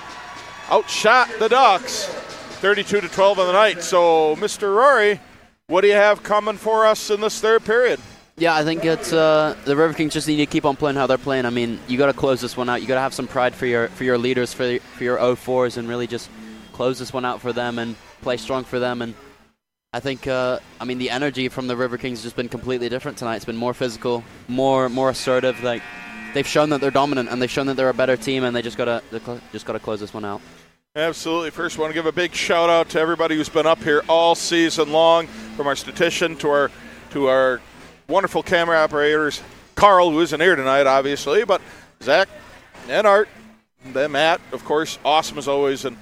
outshot the Ducks thirty-two to twelve on the night. So, Mister Rory, what do you have coming for us in this third period? Yeah, I think it's uh, the River Kings just need to keep on playing how they're playing. I mean, you got to close this one out. You got to have some pride for your for your leaders, for for your oh fours, and really just close this one out for them and play strong for them. And I think, uh, I mean, the energy from the River Kings has just been completely different tonight. It's been more physical, more more assertive. Like they've shown that they're dominant, and they've shown that they're a better team, and they just gotta just gotta close this one out. Absolutely. First, I want to give a big shout out to everybody who's been up here all season long, from our statistician to our to our wonderful camera operators, Carl, who isn't here tonight, obviously, but Zach and Art, and then Matt, of course, awesome as always, and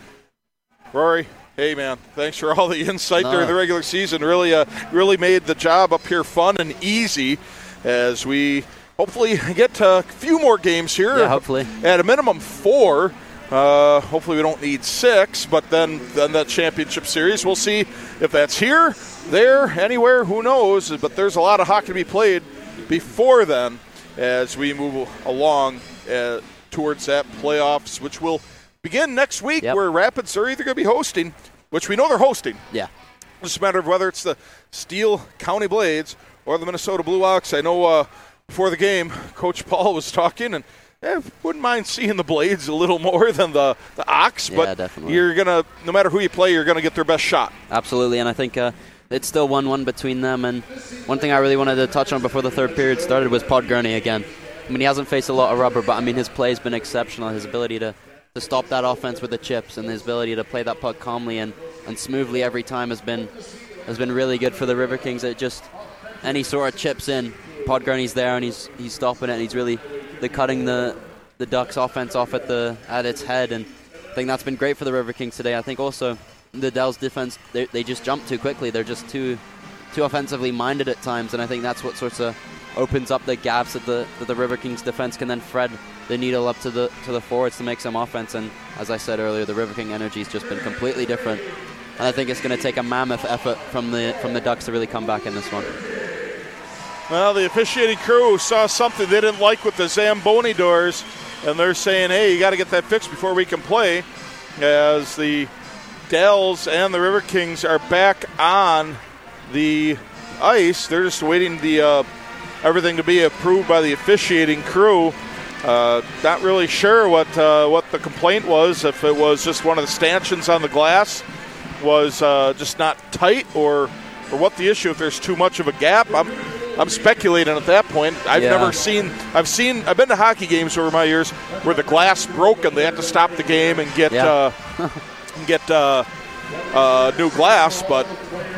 Rory. Hey, man, thanks for all the insight no. during the regular season. Really, uh, really made the job up here fun and easy as we hopefully get to a few more games here. Yeah, hopefully. At a minimum four. Uh, hopefully we don't need six, but then, then that championship series, we'll see if that's here, there, anywhere, who knows. But there's a lot of hockey to be played before then as we move along uh, towards that playoffs, which will begin next week, yep. where Rapids are either going to be hosting, which we know they're hosting. Yeah. It's just a matter of whether it's the Steele County Blades or the Minnesota Blue Ox. I know uh, before the game, Coach Paul was talking, and I wouldn't mind seeing the Blades a little more than the, the Ox, yeah, but definitely. You're going to, no matter who you play, you're going to get their best shot. Absolutely, and I think uh, it's still one one between them. And one thing I really wanted to touch on before the third period started was Pod Gurney again. I mean, he hasn't faced a lot of rubber, but I mean, his play has been exceptional. His ability to, to stop that offense with the chips and his ability to play that puck calmly and, and smoothly every time has been has been really good for the River Kings. It just, any sort of chips in, Pod Gurney's there and he's he's stopping it, and he's really the cutting the the Ducks offense off at the at its head, and I think that's been great for the River Kings today. I think also the Dells defense, they, they just jump too quickly. They're just too too offensively minded at times, and I think that's what sorts of opens up the gaps that the that the River Kings defense can then thread the needle up to the to the forwards to make some offense. And as I said earlier, the River King energy has just been completely different, and I think it's going to take a mammoth effort from the from the Ducks to really come back in this one. Well, the officiating crew saw something they didn't like with the Zamboni doors, and they're saying, hey, you got to get that fixed before we can play, as the Dells and the River Kings are back on the ice. They're just waiting the uh, everything to be approved by the officiating crew. Uh, not really sure what uh, what the complaint was, if it was just one of the stanchions on the glass was uh, just not tight, or or what the issue, if there's too much of a gap. I'm I'm speculating at that point. I've yeah. never seen, I've seen, I've been to hockey games over my years where the glass broke and they had to stop the game and get yeah. uh, get uh, uh, new glass. But,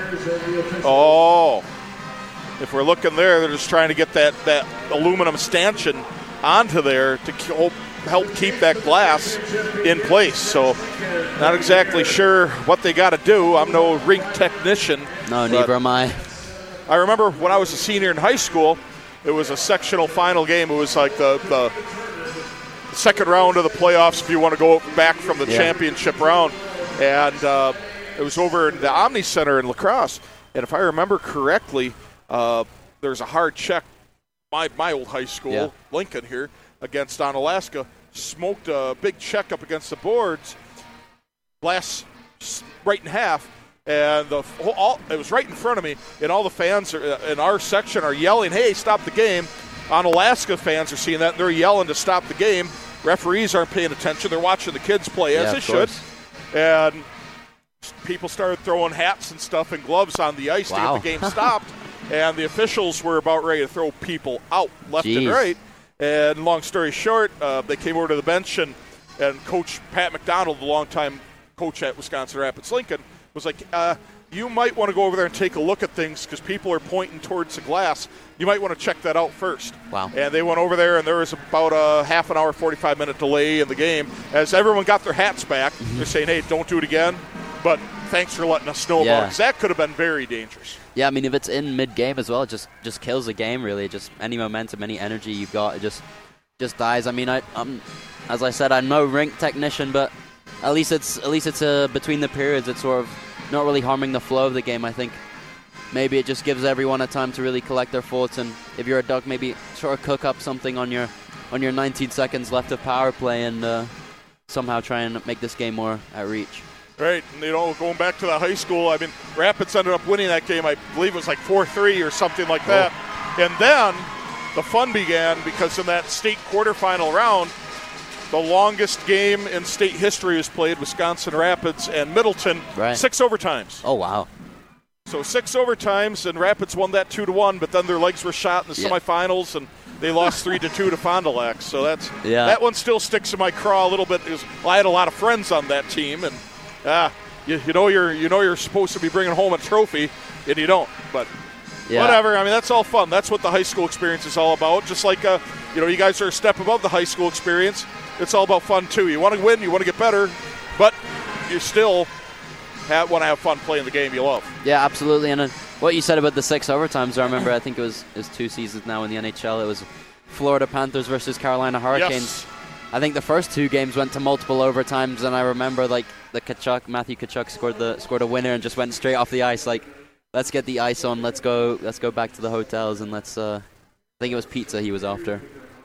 oh, if we're looking there, they're just trying to get that, that aluminum stanchion onto there to help keep that glass in place. So not exactly sure what they got to do. I'm no rink technician. No, neither am I. I remember when I was a senior in high school, it was a sectional final game. It was like the, the second round of the playoffs, if you want to go back from the yeah. championship round. And uh, it was over in the Omni Center in La Crosse. And if I remember correctly, uh, there was a hard check. My, my old high school, yeah. Lincoln here, against Onalaska, smoked a big check up against the boards, glass right in half. And the all, it was right in front of me, and all the fans are, in our section are yelling, hey, stop the game. Onalaska fans are seeing that, and they're yelling to stop the game. Referees aren't paying attention. They're watching the kids play, as yeah, they should. And people started throwing hats and stuff and gloves on the ice wow. to get the game stopped. And the officials were about ready to throw people out left Jeez. and right. And long story short, uh, they came over to the bench, and, and Coach Pat McDonald, the longtime coach at Wisconsin Rapids Lincoln, was like, uh, you might want to go over there and take a look at things because people are pointing towards the glass. You might want to check that out first. Wow. And they went over there, and there was about a half an hour, forty-five minute delay in the game. As everyone got their hats back, mm-hmm. they're saying, hey, don't do it again. But thanks for letting us know yeah. about it, 'cause that could have been very dangerous. Yeah, I mean, if it's in mid-game as well, it just, just kills the game, really. Just any momentum, any energy you've got, it just just dies. I mean, I, I'm, as I said, I'm no rink technician, but at least it's at least it's uh, between the periods, it's sort of not really harming the flow of the game. I think maybe it just gives everyone a time to really collect their thoughts, and if you're a Duck, maybe sort of cook up something on your on your nineteen seconds left of power play and uh, somehow try and make this game more at reach. Right, and you know, going back to the high school, I mean, Rapids ended up winning that game. I believe it was like four three or something like that. Oh. And then the fun began because in that state quarterfinal round, the longest game in state history was played, Wisconsin Rapids and Middleton, right. six overtimes. Oh, wow. So six overtimes, and Rapids won that two to one, but then their legs were shot in the yeah. semifinals, and they lost three to two to Fond du Lac. So that's yeah. that one still sticks in my craw a little bit. It was, well, I had a lot of friends on that team, and ah, you, you know you're you know you're supposed to be bringing home a trophy, and you don't. But yeah. whatever. I mean, that's all fun. That's what the high school experience is all about. Just like uh, you know, you guys are a step above the high school experience. It's all about fun too. You want to win, you want to get better, but you still have, want to have fun playing the game you love. Yeah, absolutely. And uh, what you said about the six overtimes, I remember. I think it was it was two seasons now in the N H L. It was Florida Panthers versus Carolina Hurricanes. Yes. I think the first two games went to multiple overtimes, and I remember like the Tkachuk, Matthew Tkachuk scored the scored a winner and just went straight off the ice. Like, let's get the ice on. Let's go. Let's go back to the hotels and let's. Uh, I think it was pizza he was after.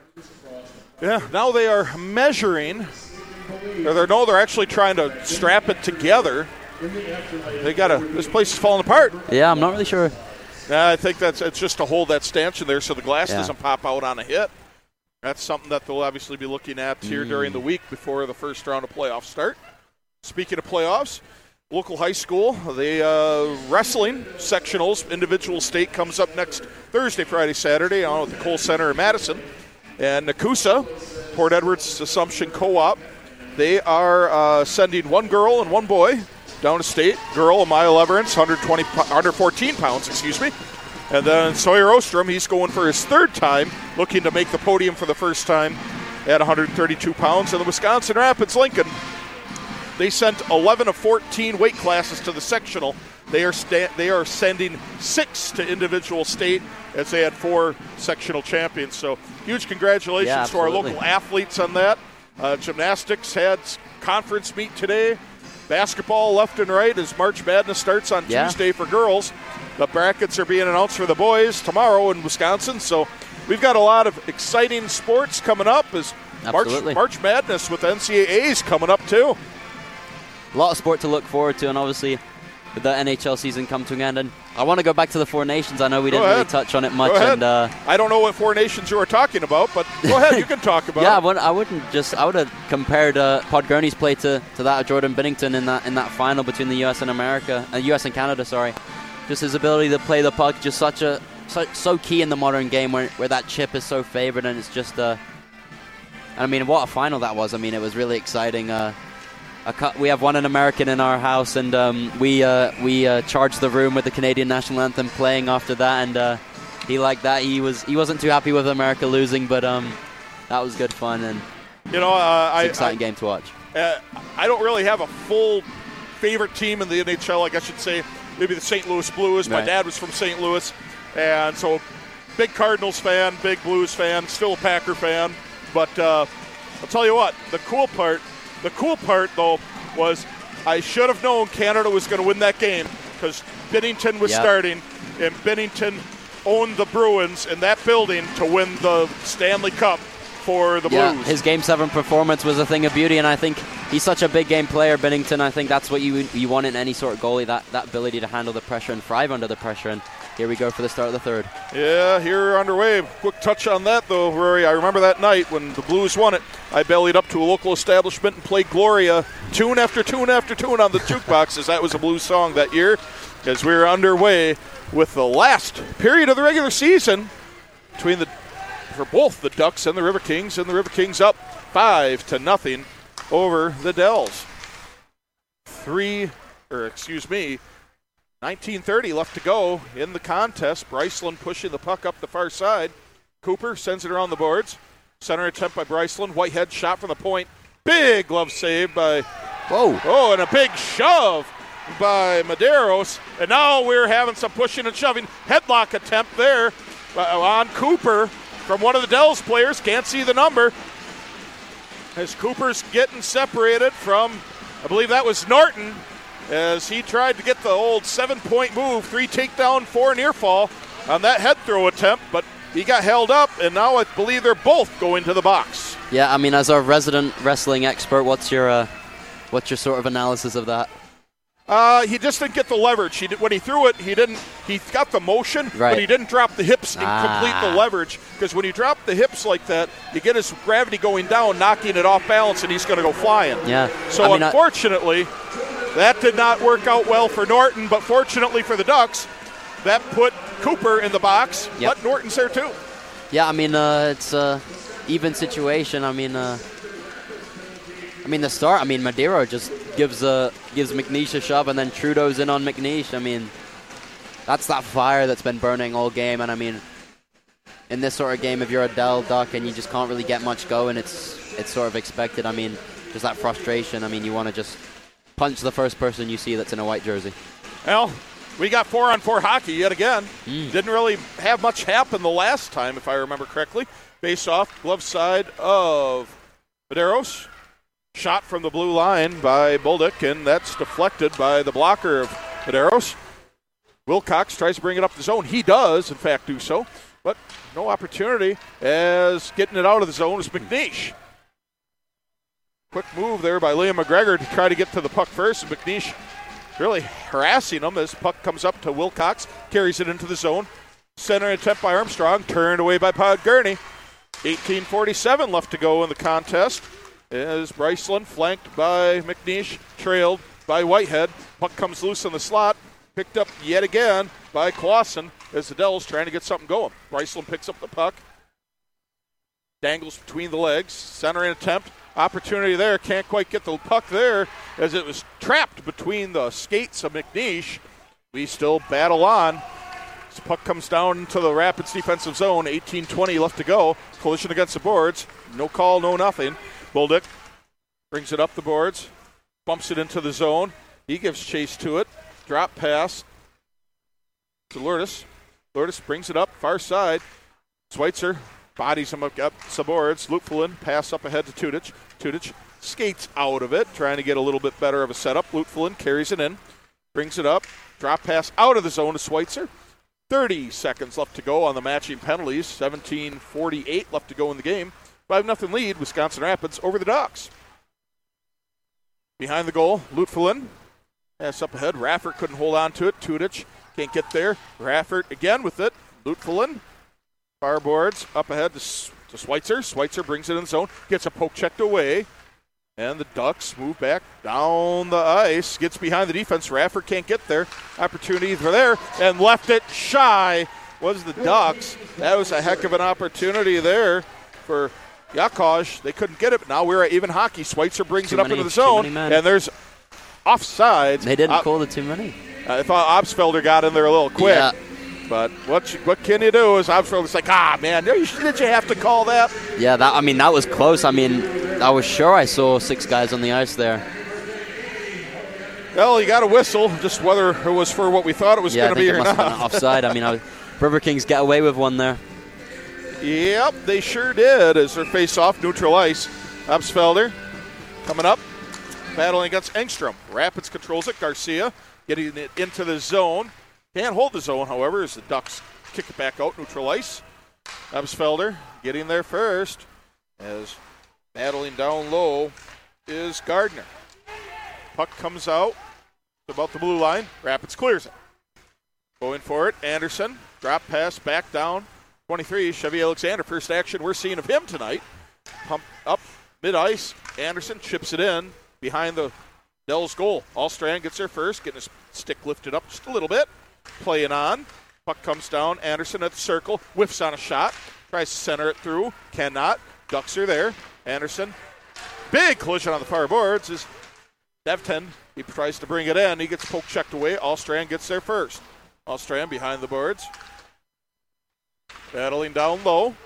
Yeah. Now they are measuring. Or they're no, they're actually trying to strap it together. They got to. This place is falling apart. Yeah, I'm not really sure. Yeah, I think that's it's just to hold that stanchion there so the glass yeah. doesn't pop out on a hit. That's something that they'll obviously be looking at here mm. during the week before the first round of playoffs start. Speaking of playoffs, local high school, the uh, wrestling sectionals, individual state comes up next Thursday, Friday, Saturday on at the Cole Center in Madison. And Nakusa, Port Edwards Assumption Co-op, they are uh, sending one girl and one boy down to state. Girl, Amaya Leverance, one twenty, one fourteen pounds, excuse me. And then Sawyer Ostrom, he's going for his third time, looking to make the podium for the first time at one thirty-two pounds. And the Wisconsin Rapids Lincoln, they sent eleven of fourteen weight classes to the sectional. They are sta- they are sending six to individual state as they had four sectional champions. So huge congratulations yeah, to our local athletes on that. Uh, gymnastics had conference meet today. Basketball left and right as March Madness starts on yeah. Tuesday for girls. The brackets are being announced for the boys tomorrow in Wisconsin. So we've got a lot of exciting sports coming up as March, March Madness with N C A As coming up too. A lot of sport to look forward to, and obviously with the N H L season come to an end. And I want to go back to the Four Nations. I know we go didn't ahead. really touch on it much. Go ahead. And uh, I don't know what Four Nations you were talking about, but go ahead, you can talk about yeah, it. Yeah, I wouldn't just. I would have compared uh, Podgurney's play to, to that of Jordan Binnington in that in that final between the U S and America, uh, U S and Canada. Sorry, just his ability to play the puck, just such a so, so key in the modern game where where that chip is so favored, and it's just. Uh, I mean, what a final that was. I mean, it was really exciting. Uh, A cu- we have one an American in our house, and um, we uh, we uh, charged the room with the Canadian national anthem playing after that, and uh, he liked that. He was he wasn't too happy with America losing, but um, that was good fun, and you know, uh, it's an I, exciting I, game to watch. Uh, I don't really have a full favorite team in the N H L. Like I should say, maybe the Saint Louis Blues. Right. My dad was from Saint Louis, and so big Cardinals fan, big Blues fan, still a Packer fan. But uh, I'll tell you what, the cool part, the cool part though. was I should have known Canada was going to win that game because Binnington was yep. starting, and Binnington owned the Bruins in that building to win the Stanley Cup for the yeah, Blues. His Game seven performance was a thing of beauty, and I think he's such a big game player, Binnington. I think that's what you you want in any sort of goalie, that, that ability to handle the pressure and thrive under the pressure, and here we go for the start of the third. Yeah, here we're underway. Quick touch on that, though, Rory. I remember that night when the Blues won it. I bellied up to a local establishment and played Gloria tune after tune after tune on the jukebox, as that was a Blues song that year, as we were underway with the last period of the regular season between the for both the Ducks and the River Kings, and the River Kings up five to nothing over the Dells. Three, or excuse me, nineteen thirty left to go in the contest. Bryceland pushing the puck up the far side. Cooper sends it around the boards. Center attempt by Bryceland. Whitehead shot from the point. Big glove save by, whoa. Oh, and a big shove by Medeiros. And now we're having some pushing and shoving. Headlock attempt there uh, on Cooper from one of the Dells players. Can't see the number. As Cooper's getting separated from, I believe that was Norton, as he tried to get the old seven-point move, three takedown, four near fall on that head throw attempt, but he got held up, and now I believe they're both going to the box. Yeah, I mean, as our resident wrestling expert, what's your uh, what's your sort of analysis of that? Uh, he just didn't get the leverage. He did, when he threw it, he didn't. He got the motion, right. but he didn't drop the hips and ah. complete the leverage. Because when you drop the hips like that, you get his gravity going down, knocking it off balance, and he's going to go flying. Yeah. So I mean, unfortunately, I- that did not work out well for Norton. But fortunately for the Ducks, that put Cooper in the box. Yep. But Norton's there too. Yeah, I mean, uh, it's a even situation. I mean, uh, I mean the start. I mean, Madeiro just gives uh, gives McNeish a shove, and then Trudeau's in on McNeish. I mean, that's that fire that's been burning all game. And I mean, in this sort of game, if you're a Dell Duck and you just can't really get much going, it's it's sort of expected. I mean, just that frustration. I mean, you want to just punch the first person you see that's in a white jersey. Well, we got four-on-four hockey yet again. Mm. Didn't really have much happen the last time, if I remember correctly. Face off, glove side of Medeiros. Shot from the blue line by Bolduc, and that's deflected by the blocker of Medeiros. Wilcox tries to bring it up the zone. He does, in fact, do so, but no opportunity as getting it out of the zone is McNeish. Quick move there by Liam McGregor to try to get to the puck first, and McNeish really harassing him as puck comes up to Wilcox, carries it into the zone. Center attempt by Armstrong, turned away by Podgurney. eighteen forty-seven left to go in the contest as Bryceland, flanked by McNeish, trailed by Whitehead. Puck comes loose in the slot, picked up yet again by Clausen as the Devils trying to get something going. Bryceland picks up the puck, dangles between the legs, center attempt. Opportunity there, can't quite get the puck there as it was trapped between the skates of McNeish. We still battle on. This puck comes down into the Rapids defensive zone, eighteen twenty left to go. Collision against the boards, no call, no nothing. Bolduc brings it up the boards, bumps it into the zone. He gives chase to it, drop pass to Lourdes. Lourdes brings it up, far side. Schweitzer bodies him up, up the boards. Lutfulin pass up ahead to Tudic. Tudic skates out of it, trying to get a little bit better of a setup. Lutfulin carries it in, brings it up, drop pass out of the zone to Schweitzer. thirty seconds left to go on the matching penalties. seventeen forty-eight left to go in the game. five nothing lead, Wisconsin Rapids over the Ducks. Behind the goal, Lutfulin pass up ahead. Raffert couldn't hold on to it. Tudic can't get there. Raffert again with it. Lutfulin. Far boards up ahead to, to Schweitzer. Schweitzer brings it in the zone, gets a poke checked away, and the Ducks move back down the ice. Gets behind the defense. Raffert can't get there. Opportunity for there, and left it shy was the Ducks. That was a heck of an opportunity there for Yakoj. They couldn't get it, but now we're at even hockey. Schweitzer brings too it up many, into the zone, and there's offsides. They didn't uh, call it too many. I thought Obsfelder got in there a little quick. Yeah. But what you, what can you do is Obsfelder's like, ah, man, did you have to call that? Yeah, that I mean, that was close. I mean, I was sure I saw six guys on the ice there. Well, you got a whistle, just whether it was for what we thought it was yeah, going to be it or must not. Have been offside. I mean, I, River Kings get away with one there. Yep, they sure did as their face-off, neutral ice. Obsfelder coming up, battling against Engstrom. Rapids controls it. Garcia getting it into the zone. Can't hold the zone, however, as the Ducks kick it back out, neutral ice. Obsfelder getting there first as battling down low is Gardner. Puck comes out about the blue line. Rapids clears it. Going for it, Anderson. Drop pass back down. twenty-three, Chevy Alexander. First action we're seeing of him tonight. Pump up mid-ice. Anderson chips it in behind the Dell's goal. Allstrand gets there first, getting his stick lifted up just a little bit. Playing on. Puck comes down. Anderson at the circle. Whiffs on a shot. Tries to center it through. Cannot. Ducks are there. Anderson. Big collision on the far boards as Devton, he tries to bring it in. He gets poke checked away. Allstrand gets there first. Allstrand behind the boards. Battling down low.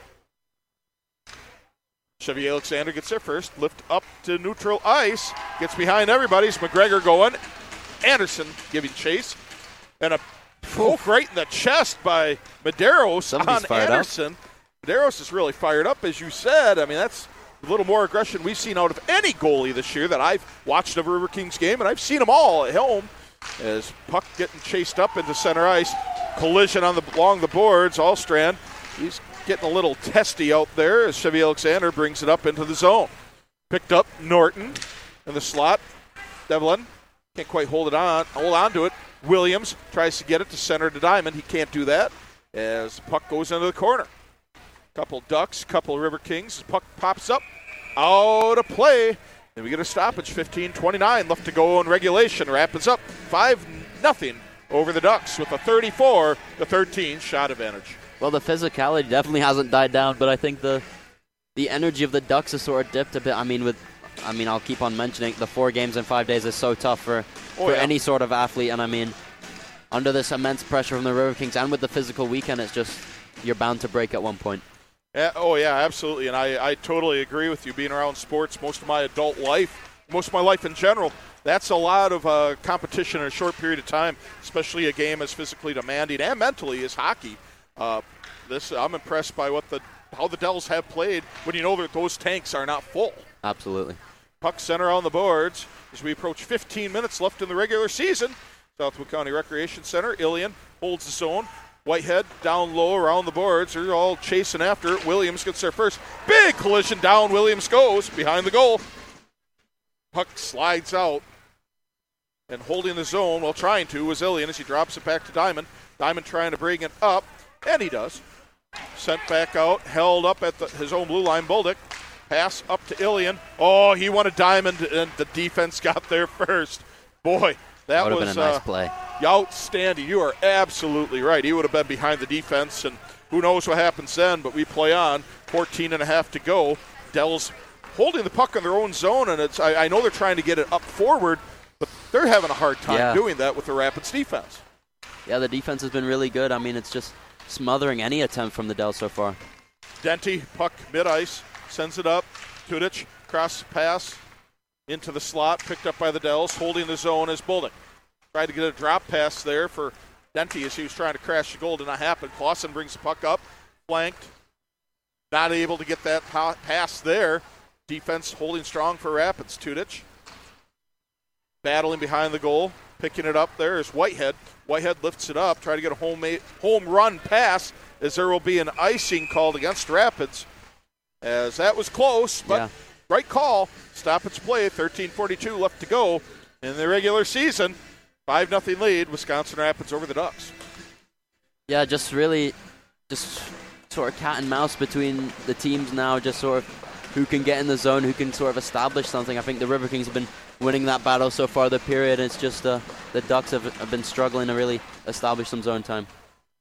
Chevy Alexander gets there first. Lift up to neutral ice. Gets behind everybody. It's McGregor going. Anderson giving chase. And a poke right in the chest by Medeiros Somebody's on fired Anderson. Up. Medeiros is really fired up, as you said. I mean, that's a little more aggression we've seen out of any goalie this year that I've watched a River Kings game, and I've seen them all at home. As puck getting chased up into center ice. Collision on the along the boards. Allstrand, he's getting a little testy out there as Chevy Alexander brings it up into the zone. Picked up Norton in the slot. Devlin can't quite hold it on, hold on to it. Williams tries to get it to center to Diamond. He can't do that as the puck goes into the corner. Couple Ducks, couple River Kings. Puck pops up, out of play. And we get a stoppage, fifteen twenty-nine left to go in regulation. Rapids up five nothing over the Ducks with a thirty-four to thirteen shot advantage. Well, the physicality definitely hasn't died down, but I think the the energy of the Ducks has sort of dipped a bit. I mean, with I mean, I'll keep on mentioning the four games in five days is so tough for, oh, for yeah. any sort of athlete. And I mean, under this immense pressure from the River Kings and with the physical weekend, it's just you're bound to break at one point. Yeah, oh, yeah, absolutely. And I, I totally agree with you. Being around sports most of my adult life, most of my life in general, that's a lot of uh, competition in a short period of time, especially a game as physically demanding and mentally as hockey. Uh, this I'm impressed by what the how the Devils have played when you know that those tanks are not full. Absolutely. Puck center on the boards as we approach fifteen minutes left in the regular season. Southwood County Recreation Center. Ilian holds the zone. Whitehead down low around the boards. They're all chasing after it. Williams gets there first. Big collision down. Williams goes behind the goal. Puck slides out. And holding the zone while trying to was Ilian as he drops it back to Diamond. Diamond trying to bring it up. And he does. Sent back out. Held up at the, his own blue line. Bolduc. Pass up to Ilian. Oh, he wanted Diamond, and the defense got there first. Boy, that, that would was have been a nice uh, play. Outstanding. You are absolutely right. He would have been behind the defense, and who knows what happens then, but we play on. fourteen and a half to go. Devils holding the puck in their own zone, and it's I, I know they're trying to get it up forward, but they're having a hard time yeah. doing that with the Rapids defense. Yeah, the defense has been really good. I mean, it's just smothering any attempt from the Devils so far. Denty, puck mid-ice, sends it up. Tudich, cross pass into the slot, picked up by the Devils, holding the zone as Bolduc. Tried to get a drop pass there for Denty as he was trying to crash the goal. Did not happen. Clausen brings the puck up, flanked. Not able to get that pass there. Defense holding strong for Rapids. Tudich battling behind the goal. Picking it up there is Whitehead. Whitehead lifts it up, try to get a home, home run pass as there will be an icing called against Rapids. As that was close, but yeah. right call. Stoppage play, thirteen forty-two left to go in the regular season. five nothing lead, Wisconsin Rapids over the Ducks. Yeah, just really just sort of cat and mouse between the teams now, just sort of who can get in the zone, who can sort of establish something. I think the River Kings have been winning that battle so far the period. It's just uh, the Ducks have, have been struggling to really establish some zone time.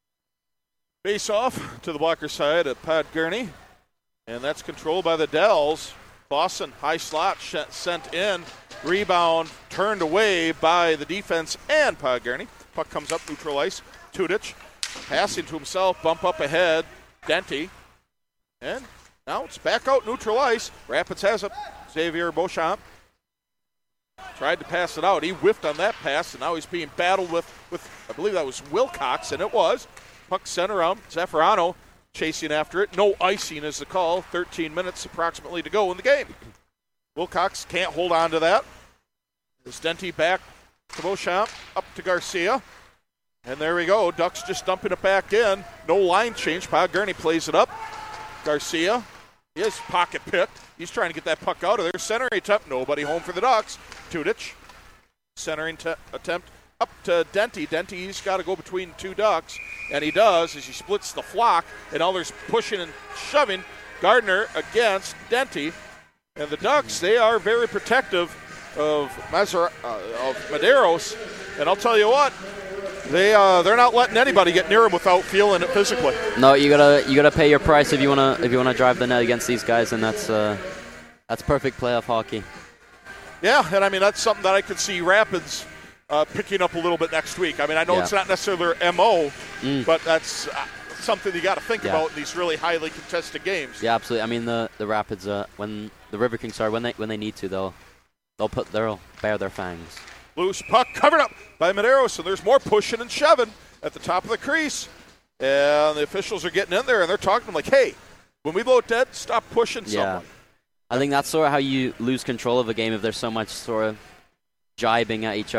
Face off to the blocker side at Pat Gurney, and that's controlled by the Dells. Clausen, high slot, sh- sent in. Rebound turned away by the defense and Pat Gurney. Puck comes up neutral ice. Tudich passing to himself, bump up ahead. Denty. And now it's back out neutral ice. Rapids has it. Xavier Beauchamp tried to pass it out. He whiffed on that pass, and now he's being battled with, with I believe that was Wilcox, and it was. Puck center out. Zaffarano chasing after it. No icing is the call. thirteen minutes approximately to go in the game. Wilcox can't hold on to that. It's Denty back to Beauchamp, up to Garcia. And there we go. Ducks just dumping it back in. No line change. Pat Gurney plays it up. Garcia, he has pocket picked. He's trying to get that puck out of there. Centering attempt. Nobody home for the Ducks. Tudich, centering te- attempt up to Denty. Denty's got to go between two Ducks, and he does as he splits the flock. And now there's pushing and shoving. Gardner against Denty. And the Ducks, they are very protective of, Mazer- uh, of Medeiros. And I'll tell you what, they uh, they're not letting anybody get near him without feeling it physically. No, you gotta you gotta pay your price if you wanna if you wanna drive the net against these guys, and that's uh, that's perfect playoff hockey. Yeah, and I mean, that's something that I could see Rapids uh, picking up a little bit next week. I mean, I know Yeah. it's not necessarily their M O, Mm. but that's uh, something you got to think Yeah. about in these really highly contested games. Yeah, absolutely. I mean, the the Rapids, uh, when the River Kings are when they when they need to, they'll they'll put they'll bare their fangs. Loose puck covered up by Medeiros, and there's more pushing and shoving at the top of the crease. And the officials are getting in there, and they're talking to them like, hey, when we blow it dead, stop pushing Yeah. someone. I think that's sort of how you lose control of a game if there's so much sort of jibing at each other.